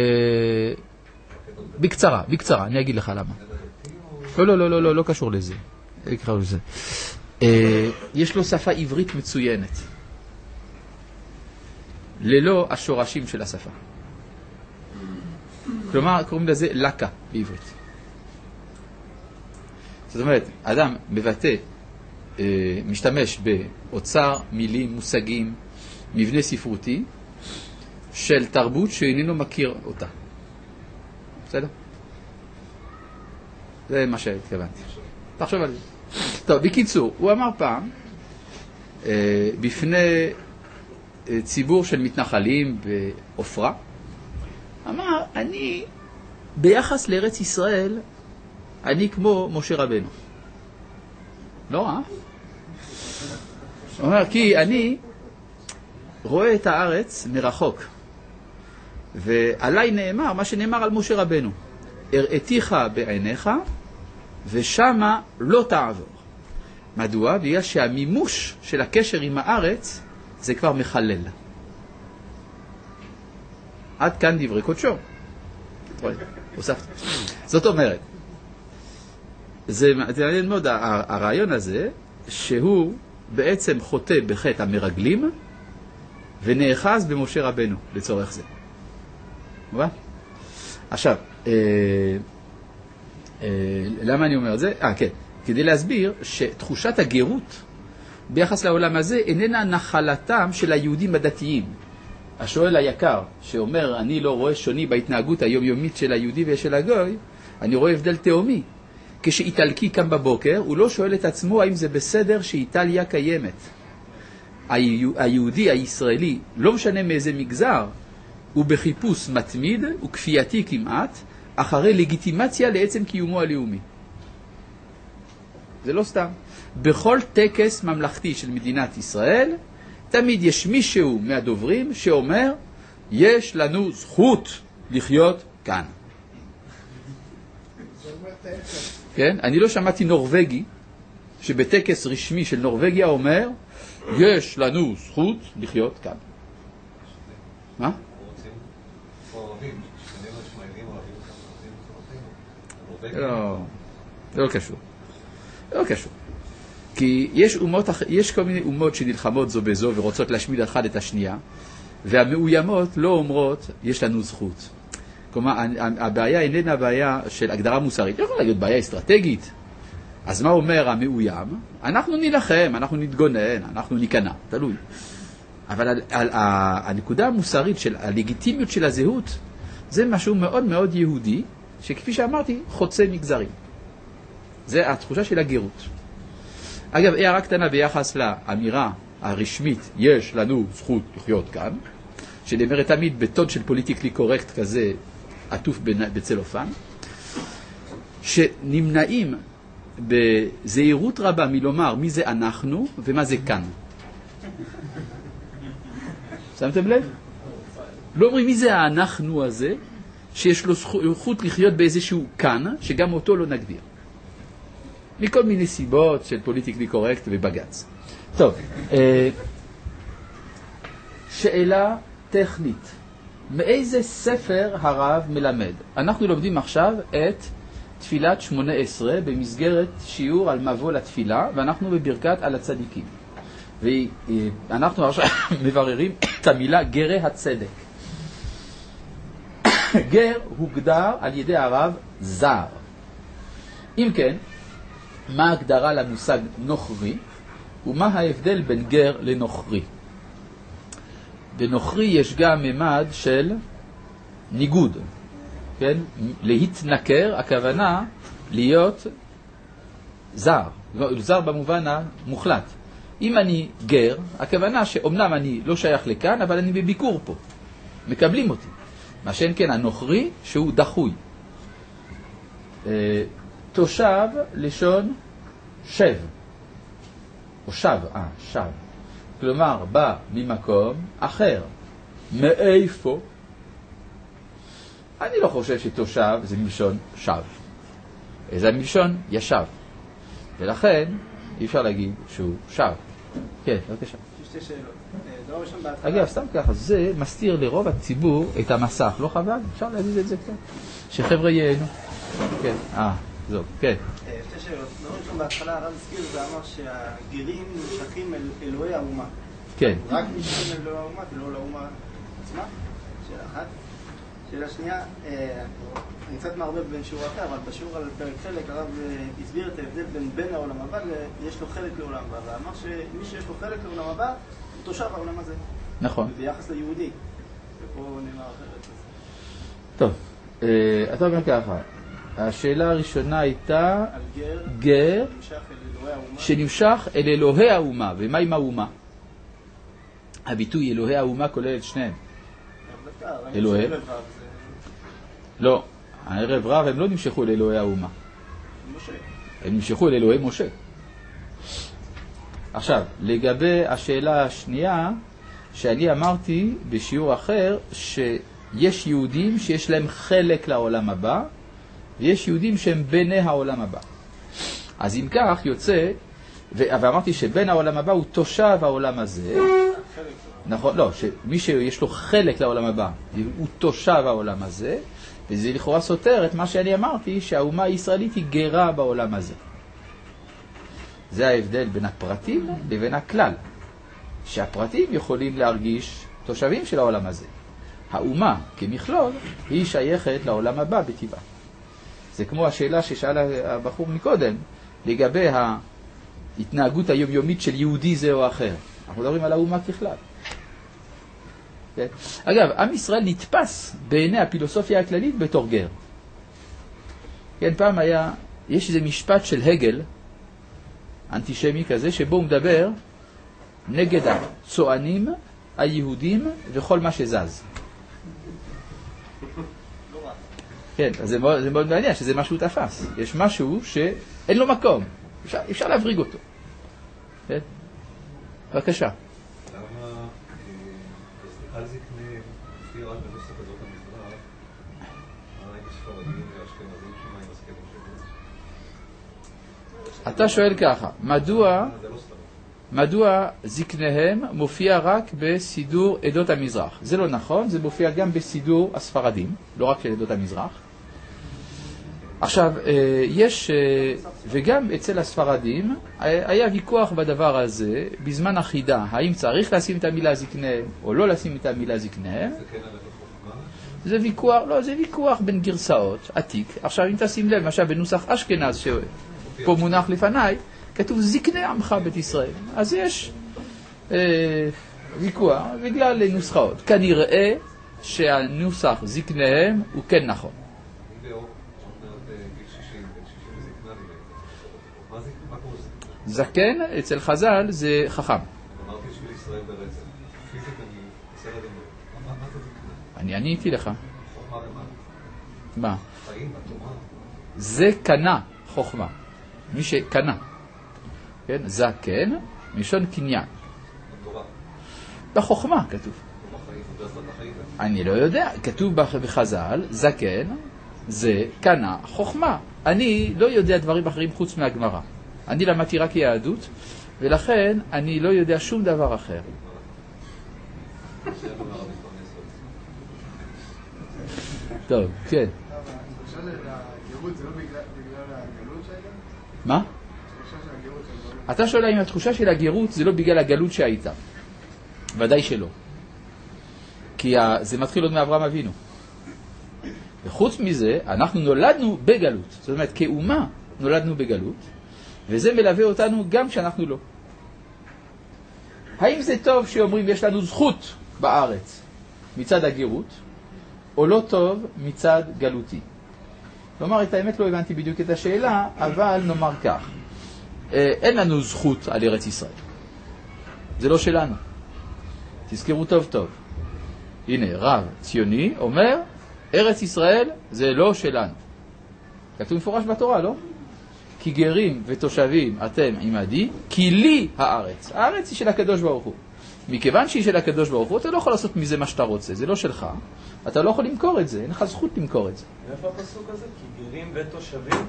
בקצרה, בקצרה, אני אגיד לך למה. לא, לא, לא, לא, לא, לא קשור לזה. יקראו לזה. יש לו שפה עברית מצוינת, ללא השורשים של השפה. כלומר, קוראים לזה לקה בעברית. זאת אומרת, אדם מבטא, משתמש באוצר, מילים, מושגים, מבנה ספרותי, של תרבות שאיננו מכיר אותה. בסדר? זה מה שהתכוונתי. תחשוב על זה. טוב, בקיצור, הוא אמר פעם, אה, בפני אה, ציבור של מתנחלים באופרה, אמר, אני, ביחס לארץ ישראל, אני כמו משה רבנו. לא רע? הוא אומר, כי אני רואה את הארץ מרחוק. ועליי נאמר מה שנאמר על משה רבנו, הראתיך בעיניך ושמה לא תעבור. מדוע? בגלל שהמימוש של הקשר עם הארץ זה כבר מחלל. עד כאן דברי קודשו. הוספתי. זאת אומרת, זה מעניין מאוד הרעיון הזה, שהוא בעצם חוטא בחטא המרגלים ונאחז במשה רבנו לצורך זה. מובן? עכשיו, אה, אה, למה אני אומר את זה? אה, כן. כדי להסביר שתחושת הגירות ביחס לעולם הזה איננה נחלתם של היהודים הדתיים. השואל היקר שאומר, אני לא רואה שוני בהתנהגות היומיומית של היהודי ושל הגוי, אני רואה הבדל תאומי. כשאיטלקי קם בבוקר, הוא לא שואל את עצמו האם זה בסדר שאיטליה קיימת. היהודי, הישראלי, לא משנה מאיזה מגזר, הוא בחיפוש מתמיד וכפייתי כמעט, אחרי לגיטימציה לעצם קיומו הלאומי. זה לא סתם. בכל טקס ממלכתי של מדינת ישראל, תמיד יש מישהו מהדוברים שאומר, יש לנו זכות לחיות כאן. כן? אני לא שמעתי נורווגי שבטקס רשמי של נורווגיה אומר, יש לנו זכות לחיות כאן. מה? לא, לא קשור. לא קשור. כי יש אומות, יש כל מיני אומות שנלחמות זו בזו ורוצות להשמיד אחד את השנייה, והמאוימות לא אומרות, יש לנו זכות. כלומר, הבעיה איננה בעיה של הגדרה מוסרית. לא יכול להגיד בעיה אסטרטגית. אז מה אומר המאוים? אנחנו נלחם, אנחנו נתגונן, אנחנו ניכנע, תלוי. אבל על, על, על, הנקודה המוסרית של הלגיטימיות של הזהות, זה משהו מאוד מאוד יהודי, שכפי שאמרתי, חוצה מגזרים. זה התחושה של הגירות. אגב, הערה קטנה ביחס לאמירה הרשמית, יש לנו זכות לחיות כאן, שנאמרת תמיד בטון של פוליטיקלי קורקט כזה, עטוף בצלופן, שנמנעים בזהירות רבה מלומר מי זה אנחנו ומה זה כאן. שמתם לב? לא אומרים מי זה האנחנו הזה, שיש לו זכות לחיות באיזשהו כאן, שגם אותו לא נגדיר. מכל מיני סיבות של פוליטיקלי קורקט ובגץ. טוב, שאלה טכנית. מאיזה ספר הרב מלמד? אנחנו לומדים עכשיו את תפילת שמונה עשרה במסגרת שיעור על מבוא לתפילה, ואנחנו בברכת על הצדיקים. ואנחנו עכשיו מבררים את המילה גרי הצדק. גר הוגדר על ידי הרב זר. אם כן, מה ההגדרה למושג נוכרי, ומה ההבדל בין גר לנוכרי? בנוכרי יש גם ממד של ניגוד, כן? להתנכר, הכוונה להיות זר, זר במובן המוחלט. אם אני גר, הכוונה שאומנם אני לא שייך לכאן, אבל אני בביקור פה, מקבלים אותי. מה שאין כן הנוכרי שהוא דחוי. תושב לשון שב, או שב, אה, שב. כלומר, בא ממקום אחר. מאיפה? אני לא חושב שתושב זה מלשון שב. זה מלשון ישב. ולכן אי אפשר להגיד שהוא שב. כן, בבקשה. שתי שאלות. דבר ראשון בהתחלה. אגב, סתם ככה, זה מסתיר לרוב הציבור את המסך. לא חבל? אפשר להגיד את זה קצת. שחבר'ה ייהנו. כן, אה, זו, כן. שתי שאלות. דבר ראשון בהתחלה הרב הזכיר ואמר שהגרים נמשכים אל אלוהי האומה. כן. רק נמשכים אל אלוהי האומה, ולא לאומה עצמה. שאלה אחת. שאלה שנייה, אני קצת מערבב בין שיעור אחר, אבל בשיעור על פרק חלק הרב הסביר את ההבדל בין בין העולם הבא ויש לו חלק לעולם הבא, ואמר שמי שיש לו חלק לעולם הבא הוא תושב העולם הזה. נכון. ביחס ליהודי. ופה נאמר אחרת. טוב, אתה אומר ככה, השאלה הראשונה הייתה על גר, גר שנמשך אל אלוהי האומה. שנמשך אל אלוהי האומה. ומה עם האומה? הביטוי אלוהי האומה כולל את שניהם. אלוהי? לא, הערב רב הם לא נמשכו אל אלוהי האומה. משה. הם נמשכו אל אלוהי משה. עכשיו, לגבי השאלה השנייה, שאני אמרתי בשיעור אחר, שיש יהודים שיש להם חלק לעולם הבא, ויש יהודים שהם בני העולם הבא. אז אם כך יוצא, ואמרתי שבין העולם הבא הוא תושב העולם הזה, נכון, לא, שמי שיש לו חלק לעולם הבא, הוא תושב העולם הזה, וזה לכאורה סותר את מה שאני אמרתי, שהאומה הישראלית היא גרה בעולם הזה. זה ההבדל בין הפרטים לבין הכלל. שהפרטים יכולים להרגיש תושבים של העולם הזה. האומה כמכלול היא שייכת לעולם הבא בטבעה. זה כמו השאלה ששאל הבחור מקודם, לגבי ההתנהגות היומיומית של יהודי זה או אחר. אנחנו מדברים על האומה ככלל. כן? אגב, עם ישראל נתפס בעיני הפילוסופיה הכללית בתור גר. כן, פעם היה, יש איזה משפט של הגל, אנטישמי כזה, שבו הוא מדבר נגד הצוענים, היהודים וכל מה שזז. כן, אז זה מאוד, זה מאוד מעניין שזה משהו תפס. יש משהו שאין לו מקום. אפשר, אפשר להבריג אותו. כן? בבקשה. למה על זקני מופיע רק בנוסח עדות המזרח, מה עם ספרדים ואשכנזים שמה עם הסכם השבוע? אתה שואל ככה, מדוע, מדוע זקניהם מופיע רק בסידור עדות המזרח? זה לא נכון, זה מופיע גם בסידור הספרדים, לא רק של עדות המזרח. עכשיו, יש, וגם אצל הספרדים, היה ויכוח בדבר הזה, בזמן החידה, האם צריך לשים את המילה זקניהם, או לא לשים את המילה זקניהם. זה ויכוח, לא, זה ויכוח בין גרסאות, עתיק. עכשיו, אם תשים לב, למשל בנוסח אשכנז, שפה מונח לפניי, כתוב זקני עמך בית ישראל. אז יש אה, ויכוח בגלל נוסחאות. כנראה שהנוסח זקניהם הוא כן נכון. זקן אצל חז"ל זה חכם. אמרתי של ישראל ברצף. פיזית אני עושה לדבר. מה זה זקנה? אני עניתי לך. חוכמה ומה? מה? חיים, התורה. זה קנה חוכמה. מי שקנה. כן? זקן, מלשון קניין. התורה. בחוכמה כתוב. בחיים, זה עשת החיים. אני לא יודע. כתוב בחז"ל, זקן זה קנה חוכמה. אני לא יודע דברים אחרים חוץ מהגמרא. אני למדתי רק יהדות, ולכן אני לא יודע שום דבר אחר. טוב, כן. מה? אתה שואל אם התחושה של הגירות זה לא בגלל הגלות שהייתה. ודאי שלא. כי זה מתחיל עוד מאברהם אבינו. וחוץ מזה, אנחנו נולדנו בגלות. זאת אומרת, כאומה נולדנו בגלות, וזה מלווה אותנו גם כשאנחנו לא. האם זה טוב שאומרים יש לנו זכות בארץ מצד הגירות, או לא טוב מצד גלותי? כלומר, את האמת לא הבנתי בדיוק את השאלה, אבל נאמר כך. אין לנו זכות על ארץ ישראל. זה לא שלנו. תזכרו טוב טוב. הנה, רב ציוני אומר, ארץ ישראל זה לא שלנו. כתוב מפורש בתורה, לא? כי גרים ותושבים אתם עמדי, כי לי הארץ. הארץ היא של הקדוש ברוך הוא. מכיוון שהיא של הקדוש ברוך הוא, אתה לא יכול לעשות מזה מה שאתה רוצה, זה לא שלך. אתה לא יכול למכור את זה, אין לך זכות למכור את זה. איפה הפסוק הזה? כי גרים ותושבים?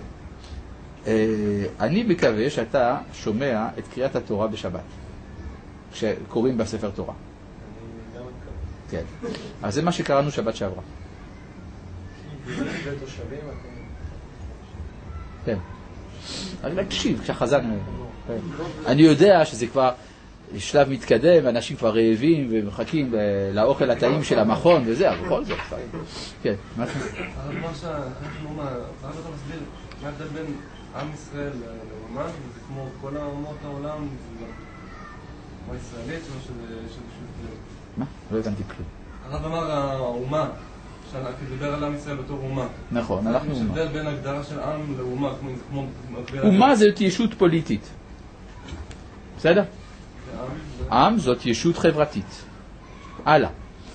אני מקווה שאתה שומע את קריאת התורה בשבת, כשקוראים בספר תורה. אני גם מקווה. כן. אז זה מה שקראנו שבת שעברה. כי גרים ותושבים אתם... כן. רק להקשיב, כשהחזן... אני יודע שזה כבר שלב מתקדם, אנשים כבר רעבים ומחכים לאוכל הטעים של המכון וזה, אבל בכל זאת. כן, מה זה? אבל מה שאנחנו אומרים, רק אתה מסביר, מה ההבדל בין עם ישראל לאומה, זה כמו כל האומות העולם, זה גם כמו ישראלית, או שזה פשוט... מה? לא הבנתי כלום. הרב אמר האומה, כי דיבר על עם ישראל בתור אומה. נכון, אנחנו יש אומה. הבדל בין הגדרה של עם לאומה, כמו... אומה זאת ישות פוליטית. בסדר? עם זאת ישות חברתית. הלאה.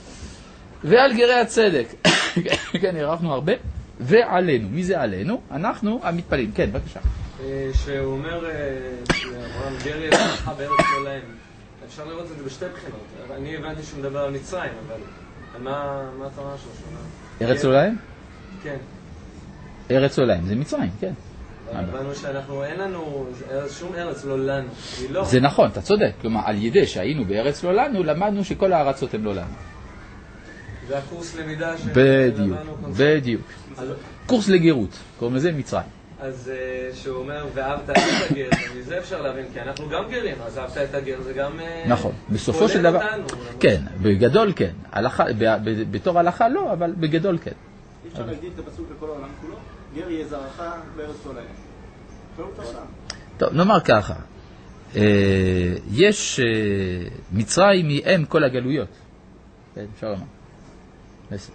ועל גרי הצדק. כן, הרחנו הרבה. ועלינו. מי זה עלינו? אנחנו המתפלים. כן, בבקשה. שהוא אומר שאברהם גרי יצא בארץ לא להם. אפשר לראות את זה בשתי בחינות. אני הבנתי שהוא מדבר על מצרים, אבל מה התורה שלו? ארץ לא להם? כן. ארץ לא להם, זה מצרים, כן. הבנו שאנחנו, אין לנו שום ארץ לא לנו. זה נכון, אתה צודק. כלומר, על ידי שהיינו בארץ לא לנו, למדנו שכל הארצות הן לא לנו. זה הקורס למידה ש... בדיוק, בדיוק. קורס לגירות, קוראים לזה מצרים. אז שהוא אומר, ואהבת את הגר, מזה אפשר להבין, כי אנחנו גם גרים, אז אהבת את הגר זה גם... נכון, בסופו של דבר... כן, בגדול כן. בתור הלכה לא, אבל בגדול כן. אי אפשר להגיד את הפסוק לכל העולם כולו, גר יהיה זרעך בארץ לא להם. כלום תעולם. טוב, נאמר ככה. יש מצרים היא אם כל הגלויות. כן, אפשר לומר. בסדר.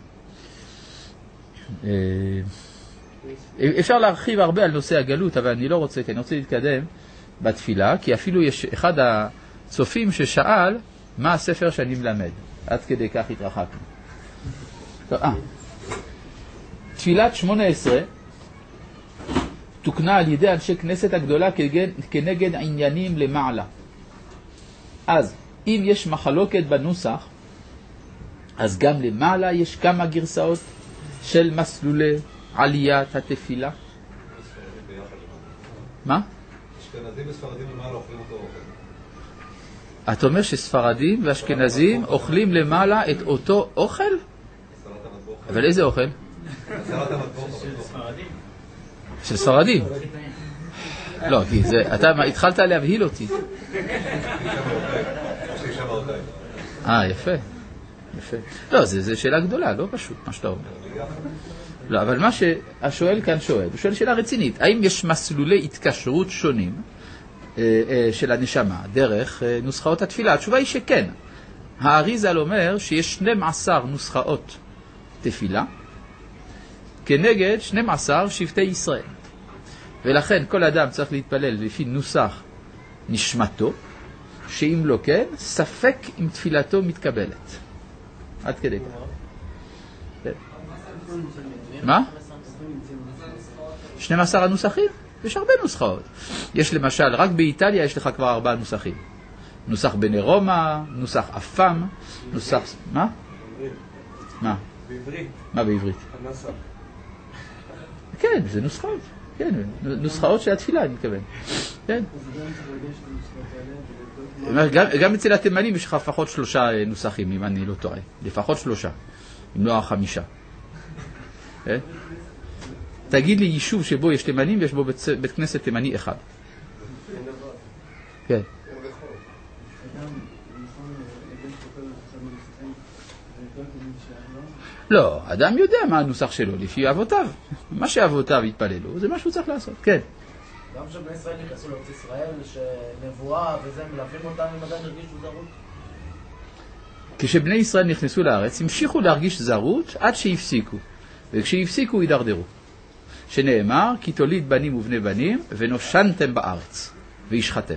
אפשר להרחיב הרבה על נושא הגלות, אבל אני לא רוצה, כי אני רוצה להתקדם בתפילה, כי אפילו יש אחד הצופים ששאל מה הספר שאני מלמד. עד כדי כך התרחקנו. טוב, אה. תפילת שמונה עשרה תוקנה על ידי אנשי כנסת הגדולה כנגד עניינים למעלה. אז אם יש מחלוקת בנוסח, אז גם למעלה יש כמה גרסאות של מסלולי עליית התפילה. מה? אשכנזים וספרדים למעלה אוכלים אותו אוכל. אתה אומר שספרדים ואשכנזים אוכלים למעלה את אותו אוכל? אבל איזה אוכל? של ספרדים. של ספרדים. לא, כי זה, אתה התחלת להבהיל אותי. אה, יפה. יפה. לא, זה, זה שאלה גדולה, לא פשוט, מה שאתה אומר. לא, אבל מה שהשואל כאן שואל, הוא שואל שאלה רצינית. האם יש מסלולי התקשרות שונים אה, אה, של הנשמה, דרך אה, נוסחאות התפילה? התשובה היא שכן. האריז"ל אומר שיש שתים עשרה נוסחאות תפילה, כנגד שנים עשר שבטי ישראל. ולכן כל אדם צריך להתפלל לפי נוסח נשמתו, שאם לא כן, ספק אם תפילתו מתקבלת. עד כדי כך. מה? שנים עשר הנוסחים? יש הרבה נוסחאות. יש למשל, רק באיטליה יש לך כבר ארבעה נוסחים. נוסח בני רומא, נוסח אפם, נוסח... מה? מה? בעברית. מה בעברית? הנוסח. כן, זה נוסחאות. כן, נוסחאות של התפילה, אני מתכוון. כן. גם, גם אצל התימנים יש לך לפחות שלושה נוסחים, אם אני לא טועה. לפחות שלושה, אם לא חמישה. כן? תגיד לי יישוב שבו יש תימנים ויש בו בית, בית כנסת תימני אחד. כן. לא, אדם יודע מה הנוסח שלו, לפי אבותיו. מה שאבותיו התפללו, זה מה שהוא צריך לעשות, כן. גם שבני ישראל נכנסו לארץ ישראל, שנבואה וזה, מלווים אותם אם עדיין הרגישו זרות? כשבני ישראל נכנסו לארץ, המשיכו להרגיש זרות עד שהפסיקו. וכשהפסיקו, הידרדרו. שנאמר, כי תוליד בנים ובני בנים, ונושנתם בארץ, וישחתם.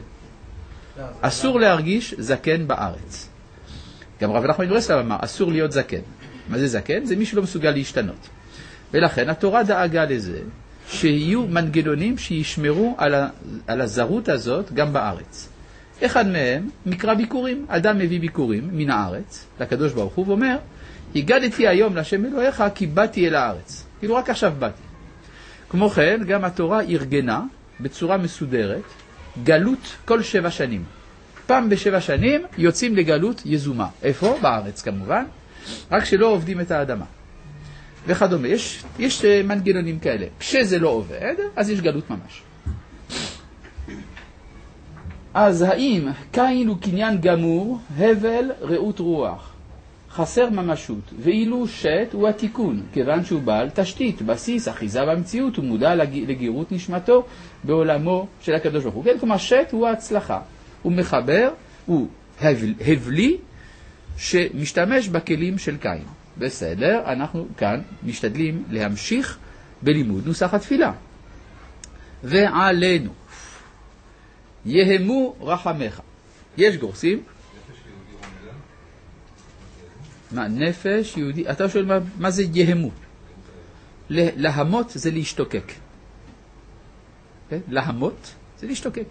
אסור להרגיש זקן בארץ. גם רב נחמן מברסלב אמר, אסור להיות זקן. מה זה זקן? זה מי שלא מסוגל להשתנות. ולכן התורה דאגה לזה שיהיו מנגנונים שישמרו על, ה, על הזרות הזאת גם בארץ. אחד מהם מקרא ביקורים. אדם מביא ביקורים מן הארץ לקדוש ברוך הוא ואומר, הגדתי היום להשם אלוהיך כי באתי אל הארץ. כאילו רק עכשיו באתי. כמו כן, גם התורה ארגנה בצורה מסודרת גלות כל שבע שנים. פעם בשבע שנים יוצאים לגלות יזומה. איפה? בארץ כמובן, רק שלא עובדים את האדמה. וכדומה. יש, יש מנגנונים כאלה. כשזה לא עובד, אז יש גלות ממש. אז האם קין הוא קניין גמור, הבל רעות רוח, חסר ממשות, ואילו שת הוא התיקון, כיוון שהוא בעל תשתית, בסיס, אחיזה במציאות, הוא מודע לגירות נשמתו בעולמו של הקדוש ברוך הוא. כן, כלומר, שת הוא ההצלחה, הוא מחבר, הוא הבל, הבלי, שמשתמש בכלים של קין. בסדר, אנחנו כאן משתדלים להמשיך בלימוד נוסח התפילה. ועלינו יהמו רחמך. יש גורסים. מה, נפש יהודי? אתה שואל מה, מה זה יהמו? להמות זה להשתוקק. כן? להמות זה להשתוקק.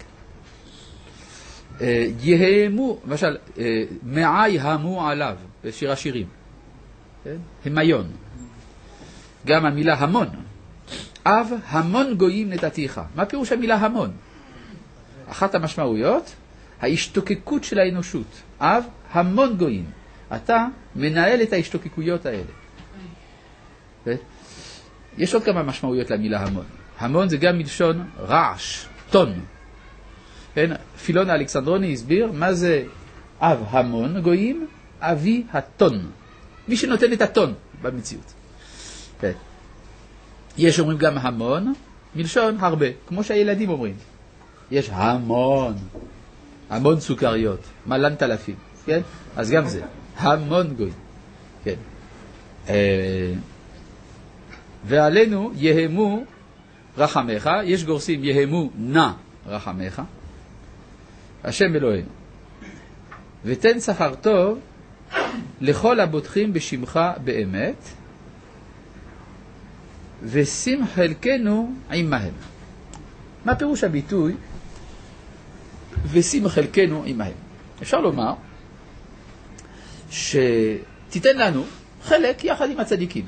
יהמו, למשל, מעי המו עליו, בשיר השירים. המיון. גם המילה המון. אב המון גויים נתתיך. מה פירוש המילה המון? אחת המשמעויות, ההשתוקקות של האנושות. אב המון גויים. אתה מנהל את ההשתוקקויות האלה. יש עוד כמה משמעויות למילה המון. המון זה גם מלשון רעש, טון. פילון האלכסנדרוני הסביר מה זה אב המון גויים, אבי הטון. מי שנותן את הטון במציאות. יש אומרים גם המון, מלשון הרבה, כמו שהילדים אומרים. יש המון, המון סוכריות, מלן תלפים, כן? אז גם זה, המון גוי, כן. ועלינו יהמו רחמך, יש גורסים יהמו נא רחמך, השם אלוהינו. ותן שכר טוב לכל הבוטחים בשמך באמת, ושים חלקנו עמהם. מה פירוש הביטוי ושים חלקנו עמהם? אפשר לומר שתיתן לנו חלק יחד עם הצדיקים.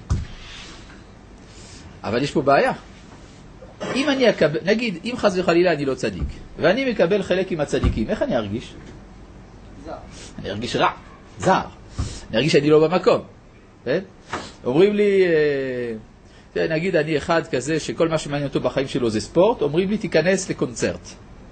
אבל יש פה בעיה. אם אני אקבל, נגיד, אם חס וחלילה אני לא צדיק, ואני מקבל חלק עם הצדיקים, איך אני ארגיש? זר. אני ארגיש רע, זר. אני ארגיש שאני לא במקום. כן? אומרים לי, נגיד אני אחד כזה שכל מה שמעניין אותו בחיים שלו זה ספורט, אומרים לי תיכנס לקונצרט.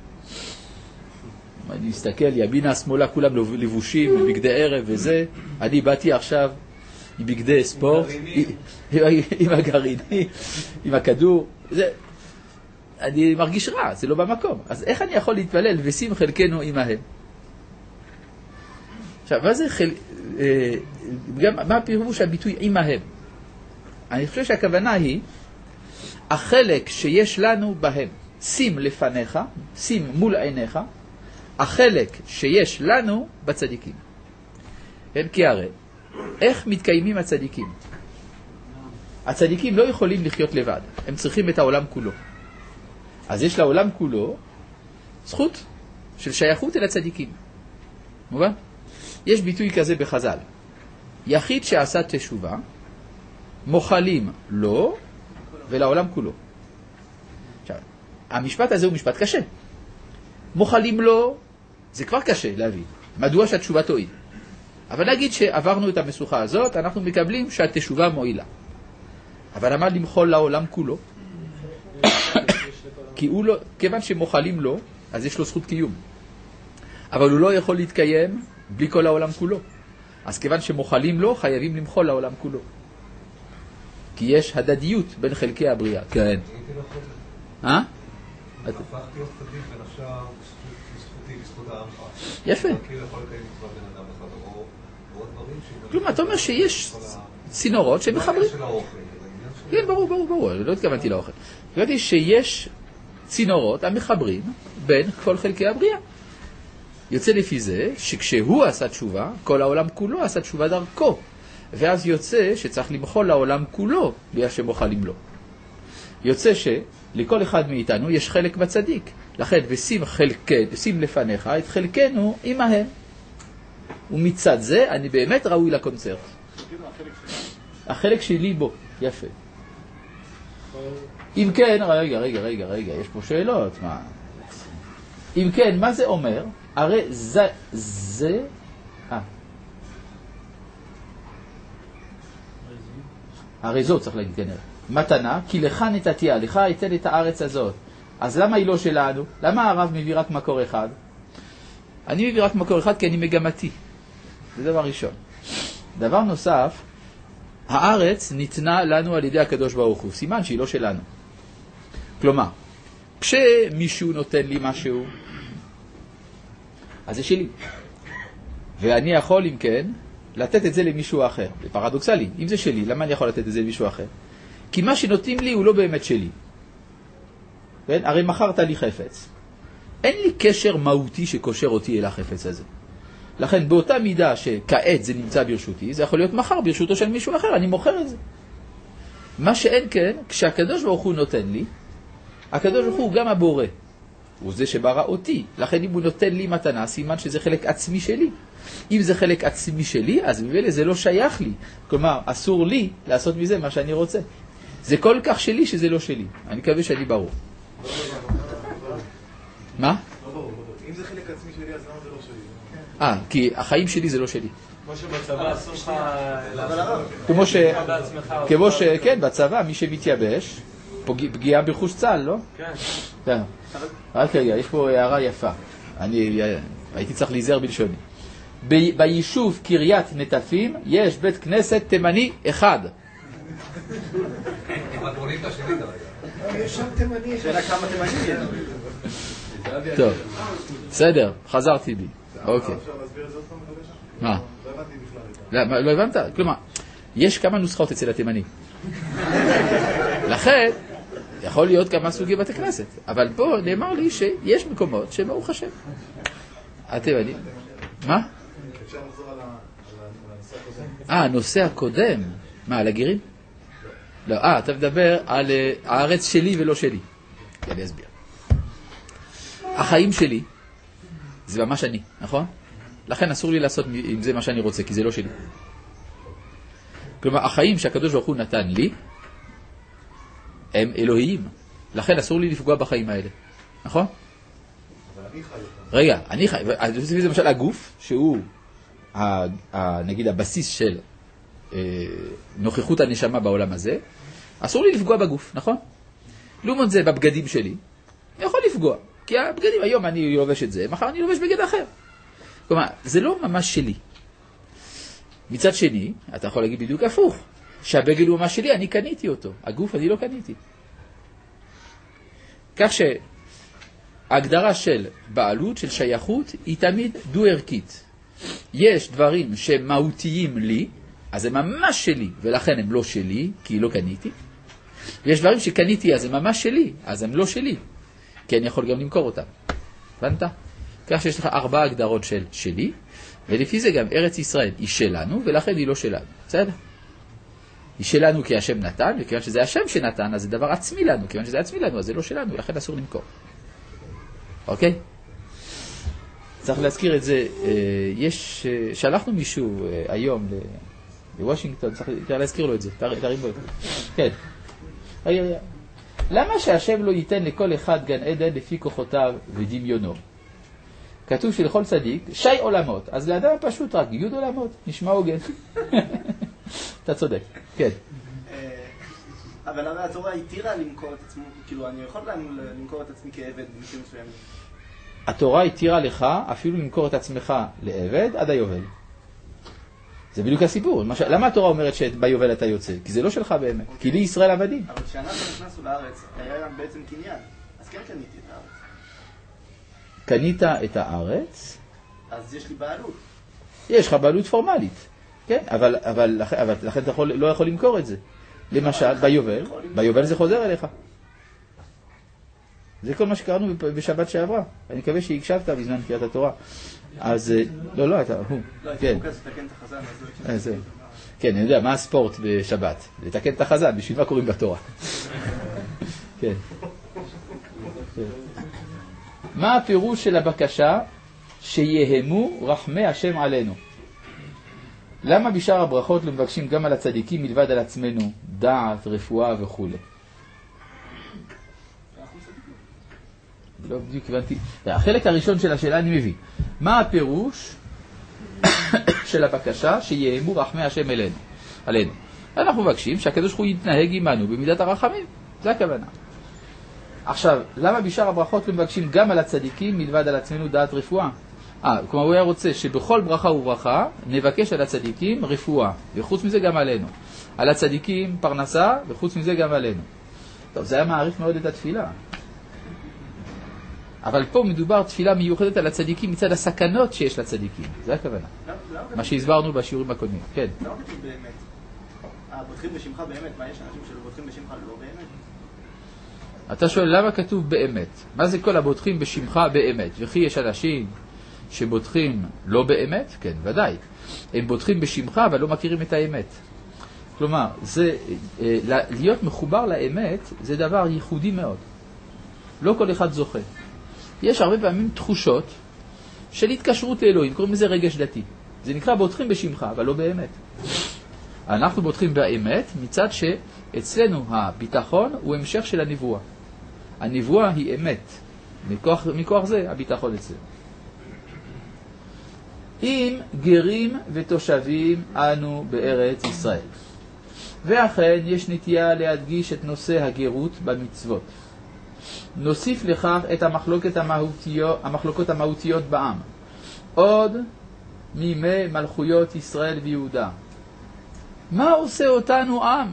אני מסתכל, ימינה, שמאלה, כולם לבושים, בבגדי ערב וזה. אני באתי עכשיו עם בגדי ספורט, עם, עם הגרעיני, עם הכדור. זה, אני מרגיש רע, זה לא במקום. אז איך אני יכול להתפלל ושים חלקנו עמהם? עכשיו, מה זה חל... גם, מה פירוש הביטוי עמהם? אני חושב שהכוונה היא החלק שיש לנו בהם. שים לפניך, שים מול עיניך, החלק שיש לנו בצדיקים. כן, כי הרי, איך מתקיימים הצדיקים? הצדיקים לא יכולים לחיות לבד, הם צריכים את העולם כולו. אז יש לעולם כולו זכות של שייכות אל הצדיקים. מובן? יש ביטוי כזה בחז"ל. יחיד שעשה תשובה, מוחלים לו ולעולם כולו. עכשיו, המשפט הזה הוא משפט קשה. מוחלים לו, זה כבר קשה להבין. מדוע שהתשובה תועיל? אבל נגיד שעברנו את המשוכה הזאת, אנחנו מקבלים שהתשובה מועילה. אבל למה למחול לעולם כולו? כי הוא לא, כיוון שמוחלים לו, אז יש לו זכות קיום. אבל הוא לא יכול להתקיים בלי כל העולם כולו. אז כיוון שמוחלים לו, חייבים למחול לעולם כולו. כי יש הדדיות בין חלקי הבריאה. כן. אה? הפכתי להיות צדיק בין השאר בזכותי, בזכות העמך. יפה. כאילו יכול לקיים מצווה בן אדם אחד, או עוד דברים ש... כלומר, אתה אומר שיש צינורות שמחברים. כן, ברור, ברור, ברור. לא התכוונתי לאוכל. התכוונתי שיש צינורות המחברים בין כל חלקי הבריאה. יוצא לפי זה שכשהוא עשה תשובה, כל העולם כולו עשה תשובה דרכו. ואז יוצא שצריך למחול לעולם כולו, בגלל שמוחלים לו. יוצא שלכל אחד מאיתנו יש חלק בצדיק. לכן, ושים, חלק, ושים לפניך את חלקנו עמהם. ומצד זה אני באמת ראוי לקונצרט. החלק שלי בו, יפה. אם כן, רגע, רגע, רגע, רגע, יש פה שאלות, מה? אם כן, מה זה אומר? הרי זה, זה, אה. הרי זאת צריך להגיד כנראה. מתנה, כי לך נתתיה, לך אתן את הארץ הזאת. אז למה היא לא שלנו? למה הרב מביא רק מקור אחד? אני מביא רק מקור אחד כי אני מגמתי. זה דבר ראשון. דבר נוסף, הארץ ניתנה לנו על ידי הקדוש ברוך הוא. סימן שהיא לא שלנו. כלומר, כשמישהו נותן לי משהו, אז זה שלי. ואני יכול, אם כן, לתת את זה למישהו אחר. זה פרדוקסלי. אם זה שלי, למה אני יכול לתת את זה למישהו אחר? כי מה שנותנים לי הוא לא באמת שלי. כן? הרי מכרת לי חפץ. אין לי קשר מהותי שקושר אותי אל החפץ הזה. לכן באותה מידה שכעת זה נמצא ברשותי, זה יכול להיות מחר ברשותו של מישהו אחר, אני מוכר את זה. מה שאין כן, כשהקדוש ברוך הוא נותן לי, הקדוש ברוך הוא גם הבורא. הוא זה שברא אותי. לכן אם הוא נותן לי מתנה, סימן שזה חלק עצמי שלי. אם זה חלק עצמי שלי, אז בגלל זה לא שייך לי. כלומר, אסור לי לעשות מזה מה שאני רוצה. זה כל כך שלי שזה לא שלי. אני מקווה שאני ברור. מה? אם זה חלק עצמי שלי, אז למה זה לא שלי? אה, כי החיים שלי זה לא שלי. כמו שבצבא אסור לך לעשות. כמו ש... כמו ש... כן, בצבא, מי שמתייבש, פגיעה ברכוש צה"ל, לא? כן. רק רגע, יש פה הערה יפה. אני הייתי צריך להיזהר בלשוני. ביישוב קריית נטפים יש בית כנסת תימני אחד. יש שם תימני. שאלה כמה תימני. טוב, בסדר, חזרתי בי. אוקיי. אפשר להסביר את זה עוד פעם בבקשה? מה? לא הבנתי בכלל. לא הבנת? כלומר, יש כמה נוסחאות אצל התימני. לכן, יכול להיות כמה סוגי בתי כנסת. אבל פה נאמר לי שיש מקומות שברוך השם. התימני. מה? אפשר לחזור על הנושא הקודם? אה, הנושא הקודם. מה, על הגירים? לא, אה, אתה מדבר על הארץ שלי ולא שלי. אני אסביר. החיים שלי זה ממש אני, נכון? לכן אסור לי לעשות עם זה מה שאני רוצה, כי זה לא שלי. כלומר, החיים שהקדוש ברוך הוא נתן לי הם אלוהיים. לכן אסור לי לפגוע בחיים האלה. נכון? אבל אני חי אותם. רגע, אני חי. זה למשל הגוף, שהוא נגיד הבסיס של נוכחות הנשמה בעולם הזה, אסור לי לפגוע בגוף, נכון? לעומת זה בבגדים שלי, אני יכול לפגוע. כי הבגדים, היום אני לובש את זה, מחר אני לובש בגד אחר. כלומר, זה לא ממש שלי. מצד שני, אתה יכול להגיד בדיוק הפוך, שהבגד הוא ממש שלי, אני קניתי אותו. הגוף אני לא קניתי. כך שההגדרה של בעלות, של שייכות, היא תמיד דו-ערכית. יש דברים שמהותיים לי, אז הם ממש שלי, ולכן הם לא שלי, כי לא קניתי. ויש דברים שקניתי, אז הם ממש שלי, אז הם לא שלי. כי אני יכול גם למכור אותם. הבנת? כך שיש לך ארבע הגדרות של שלי, ולפי זה גם ארץ ישראל היא שלנו, ולכן היא לא שלנו. בסדר? היא שלנו כי השם נתן, וכיוון שזה השם שנתן, אז זה דבר עצמי לנו. כיוון שזה עצמי לנו, אז זה לא שלנו, ולכן אסור למכור. אוקיי? צריך להזכיר את זה. יש, שלחנו מישהו היום לוושינגטון, צריך להזכיר לו את זה. תרים בו את זה. כן. רגע, רגע. למה שהשם לא ייתן לכל אחד גן עדן לפי כוחותיו ודמיונו? כתוב שלכל צדיק שי עולמות, אז לאדם פשוט רק יוד עולמות, נשמע הוגן. אתה צודק, כן. אבל הרי התורה התירה למכור את עצמו, כאילו אני יכול למכור את עצמי כעבד במקרים מסוימים. התורה התירה לך אפילו למכור את עצמך לעבד עד היובל. זה בדיוק הסיפור. למה התורה אומרת שביובל אתה יוצא? כי זה לא שלך באמת. כי לי ישראל עבדים. אבל כשאנחנו נכנסנו לארץ, היה בעצם קניין. אז כן קניתי את הארץ. קנית את הארץ? אז יש לי בעלות. יש לך בעלות פורמלית. כן, אבל, אבל, אבל לכן אתה יכול, לא יכול למכור את זה. למשל, ביובל, ביובל זה חוזר אליך. זה כל מה שקראנו בשבת שעברה. אני מקווה שהקשבת בזמן קריאת התורה. אז, לא, לא, אתה, הוא. לא, הייתי מוקס לתקן את החזן. כן, אני יודע, מה הספורט בשבת? לתקן את החזן, בשביל מה קוראים בתורה? כן. מה הפירוש של הבקשה שיהמו רחמי השם עלינו? למה בשאר הברכות לא מבקשים גם על הצדיקים מלבד על עצמנו, דעת, רפואה וכו'? לא בדיוק הבנתי. החלק הראשון של השאלה אני מבין. מה הפירוש של הבקשה שיהמו רחמי השם אלינו? עלינו. אנחנו מבקשים שהקדוש ברוך הוא יתנהג עמנו במידת הרחמים. זה הכוונה. עכשיו, למה בשאר הברכות לא מבקשים גם על הצדיקים מלבד על עצמנו דעת רפואה? אה, כלומר הוא היה רוצה שבכל ברכה וברכה נבקש על הצדיקים רפואה, וחוץ מזה גם עלינו. על הצדיקים פרנסה, וחוץ מזה גם עלינו. טוב, זה היה מעריך מאוד את התפילה. אבל פה מדובר תפילה מיוחדת על הצדיקים מצד הסכנות שיש לצדיקים. זה הכוונה. מה שהסברנו בשיעורים הקודמים. כן. לא כתוב באמת. הבוטחים בשמך באמת, מה יש אנשים שבוטחים בשמך לא באמת? אתה שואל למה כתוב באמת? מה זה כל הבוטחים בשמך באמת? וכי יש אנשים שבוטחים לא באמת? כן, ודאי. הם בוטחים בשמך אבל לא מכירים את האמת. כלומר, זה, להיות מחובר לאמת זה דבר ייחודי מאוד. לא כל אחד זוכה. יש הרבה פעמים תחושות של התקשרות לאלוהים, קוראים לזה רגש דתי. זה נקרא בוטחים בשמך, אבל לא באמת. אנחנו בוטחים באמת מצד שאצלנו הביטחון הוא המשך של הנבואה. הנבואה היא אמת. מכוח, מכוח זה הביטחון אצלנו. אם גרים ותושבים אנו בארץ ישראל. ואכן יש נטייה להדגיש את נושא הגרות במצוות. נוסיף לכך את המחלוקת המהותיות, המחלוקות המהותיות בעם. עוד מימי מלכויות ישראל ויהודה. מה עושה אותנו עם?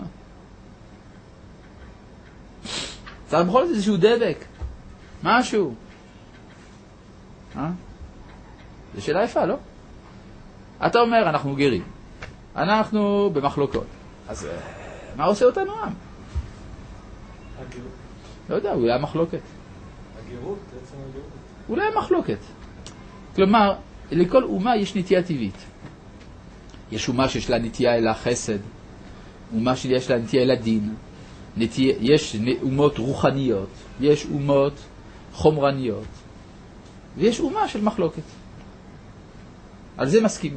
צריך בכל זאת איזשהו דבק. משהו. אה? זו שאלה יפה, לא? אתה אומר, אנחנו גרים. אנחנו במחלוקות. אז מה עושה אותנו עם? הגירות. לא יודע, אולי המחלוקת. הגירות, בעצם הגירות. אולי המחלוקת. כלומר, לכל אומה יש נטייה טבעית. יש אומה שיש לה נטייה אל החסד, אומה שיש לה נטייה אל הדין, נטייה, יש אומות רוחניות, יש אומות חומרניות, ויש אומה של מחלוקת. על זה מסכימים.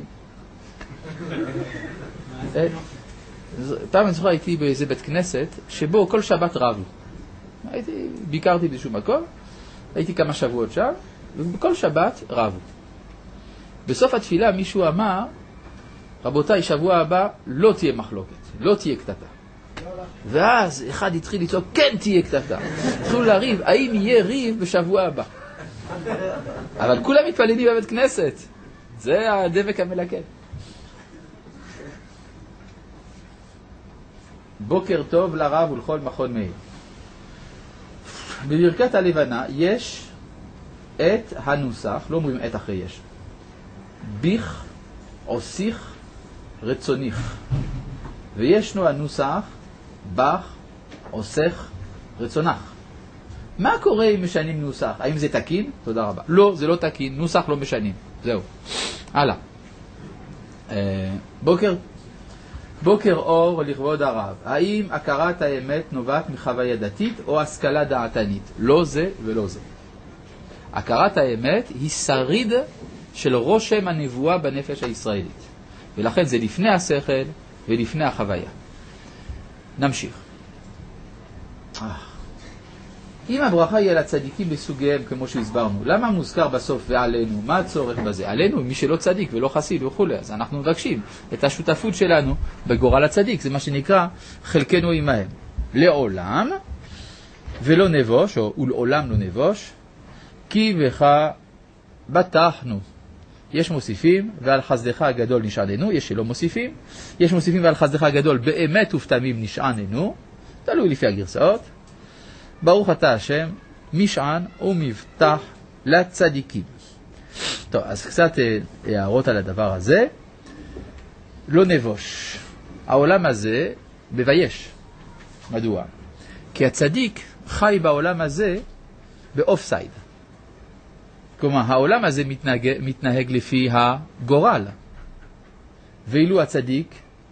פעם אני זוכר הייתי באיזה בית כנסת שבו כל שבת רבו. הייתי, ביקרתי באיזשהו מקום, הייתי כמה שבועות שם, ובכל שבת רבו. בסוף התפילה מישהו אמר, רבותיי, שבוע הבא לא תהיה מחלוקת, לא תהיה קטטה. ואז אחד התחיל לצעוק, כן תהיה קטטה. התחילו לריב, האם יהיה ריב בשבוע הבא? אבל כולם מתפללים בבית כנסת. זה הדבק המלכד. בוקר טוב לרב ולכל מכון מאיר. בברכת הלבנה יש את הנוסח, לא אומרים את אחרי יש. ביך, עושיך, רצוניך. וישנו הנוסח, בך, עושך, רצונך. מה קורה אם משנים נוסח? האם זה תקין? תודה רבה. לא, זה לא תקין, נוסח לא משנים. זהו. הלאה. בוקר, בוקר אור לכבוד הרב. האם הכרת האמת נובעת מחוויה דתית או השכלה דעתנית? לא זה ולא זה. הכרת האמת היא שריד של רושם הנבואה בנפש הישראלית. ולכן זה לפני השכל ולפני החוויה. נמשיך. אם הברכה היא על הצדיקים בסוגיהם כמו שהסברנו, למה מוזכר בסוף ועלינו? מה הצורך בזה? עלינו, מי שלא צדיק ולא חסיד וכו'. אז אנחנו מבקשים את השותפות שלנו בגורל הצדיק. זה מה שנקרא חלקנו עמהם. לעולם ולא נבוש, או ולעולם לא נבוש, כי בך בטחנו. יש מוסיפים, ועל חסדך הגדול נשעננו, יש שלא מוסיפים. יש מוסיפים ועל חסדך הגדול באמת ופתמים נשעננו, תלוי לפי הגרסאות. ברוך אתה השם, משען ומבטח לצדיקים. טוב, אז קצת הערות על הדבר הזה. לא נבוש. העולם הזה מבייש. מדוע? כי הצדיק חי בעולם הזה באופסייד. כלומר, העולם הזה מתנהג, מתנהג לפי הגורל. ואילו הצדיק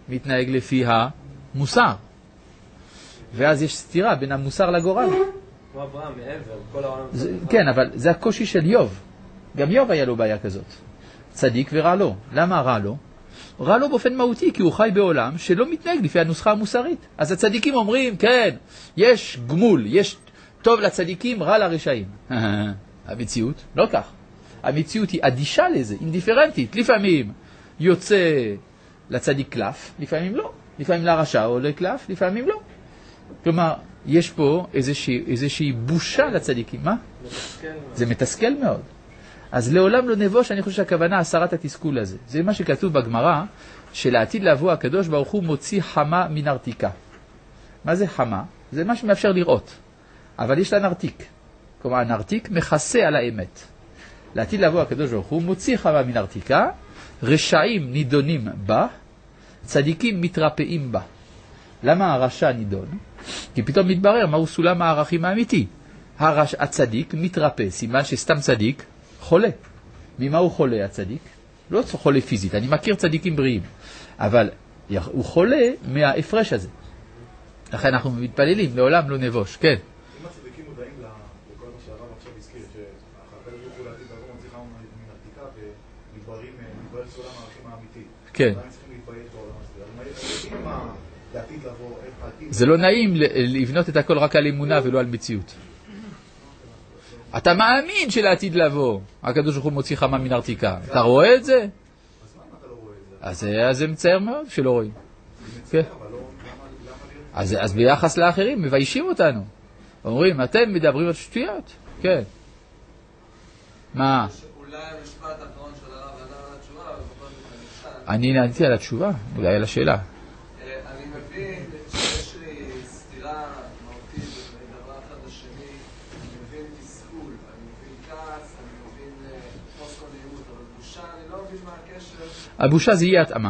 מתנהג לפי המוסר. ואז יש סתירה בין המוסר לגורל. כמו אברהם, מעבר, כל העולם... כן, אבל זה הקושי של יוב. גם יוב היה לו בעיה כזאת. צדיק ורע לו. למה רע לו? רע לו באופן מהותי, כי הוא חי בעולם שלא מתנהג לפי הנוסחה המוסרית. אז הצדיקים אומרים, כן, יש גמול, יש טוב לצדיקים, רע לרשעים. המציאות, לא כך. המציאות היא אדישה לזה, אינדיפרנטית. לפעמים יוצא לצדיק קלף, לפעמים לא. לפעמים לרשע עולה קלף, לפעמים לא. כלומר, יש פה איזושהי, איזושהי בושה לצדיקים. מה? מתסכל מאוד. זה מתסכל מאוד. אז לעולם לא נבוש, אני חושב שהכוונה הסרת התסכול הזה. זה מה שכתוב בגמרא, שלעתיד לבוא הקדוש ברוך הוא מוציא חמה מנרתיקה. מה זה חמה? זה מה שמאפשר לראות. אבל יש לה נרתיק. כלומר, הנרתיק מכסה על האמת. לעתיד לבוא הקדוש ברוך הוא מוציא חמה מנרתיקה, רשעים נידונים בה, צדיקים מתרפאים בה. למה הרשע נידון? כי פתאום מתברר מהו סולם הערכים האמיתי. הרש... הצדיק מתרפא, סימן שסתם צדיק חולה. ממה הוא חולה הצדיק? לא חולה פיזית, אני מכיר צדיקים בריאים, אבל הוא חולה מההפרש הזה. לכן אנחנו מתפללים, לעולם לא נבוש. כן. אם הצדיקים מודעים לכל מה שהרב עכשיו הזכיר, שהחלטה ברוך הוא לעתיד לבוא מצליחה מנרתיקה ומתבררים, מתברר סולם הערכים האמיתי. כן. עדיין צריכים להתבייש בעולם הזה. אבל מה לעתיד לבוא, איך העתיד... זה לא נעים לבנות את הכל רק על אמונה ולא על מציאות. אתה מאמין שלעתיד לבוא, הקדוש ברוך הוא מוציא חמה מנרתיקה. אתה רואה את זה? אז למה אתה לא רואה את זה? אז זה מצער מאוד שלא רואים. כן. אז, אז ביחס לאחרים מביישים אותנו. אומרים, אתם מדברים על שטויות. כן. מה? אולי המשפט האחרון של הרב ענה על התשובה, אבל בכל זאת נכשל. אני נעניתי על התשובה, אולי על השאלה. אני מבין שיש לי סתירה מהותית בין דבר אחד לשני. אני מבין תסכול, אני מבין כעס, אני מבין חוסר נעימות, אבל בושה, אני לא מבין מה הקשר. הבושה זה יהיה התאמה.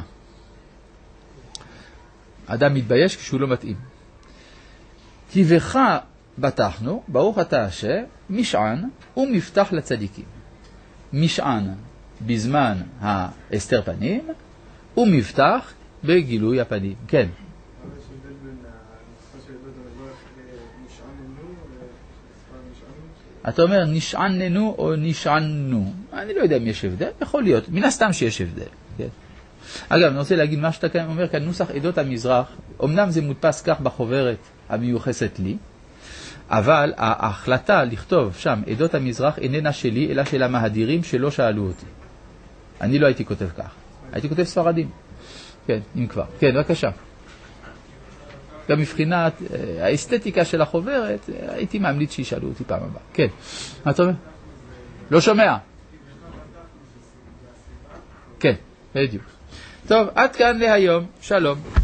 אדם מתבייש כשהוא לא מתאים. תיווך בטחנו, ברוך אתה השם, משען ומפתח לצדיקים. משען בזמן ההסתר פנים, ומפתח בגילוי הפנים. כן. אבל יש הבדל בין הנוסחה של עדות המזרח נשעננו ונשענו? אתה אומר נשעננו או נשענו. אני לא יודע אם יש הבדל, יכול להיות. מן הסתם שיש הבדל. כן. אגב, אני רוצה להגיד מה שאתה אומר כאן, נוסח עדות המזרח, אמנם זה מודפס כך בחוברת המיוחסת לי, אבל ההחלטה לכתוב שם עדות המזרח איננה שלי, אלא של המהדירים שלא שאלו אותי. אני לא הייתי כותב כך. הייתי כותב ספרדים. כן, אם כבר. כן, בבקשה. גם מבחינת האסתטיקה של החוברת, הייתי ממליץ שישאלו אותי פעם הבאה. כן. מה אתה אומר? לא שומע. כן, בדיוק. טוב, עד כאן להיום. שלום.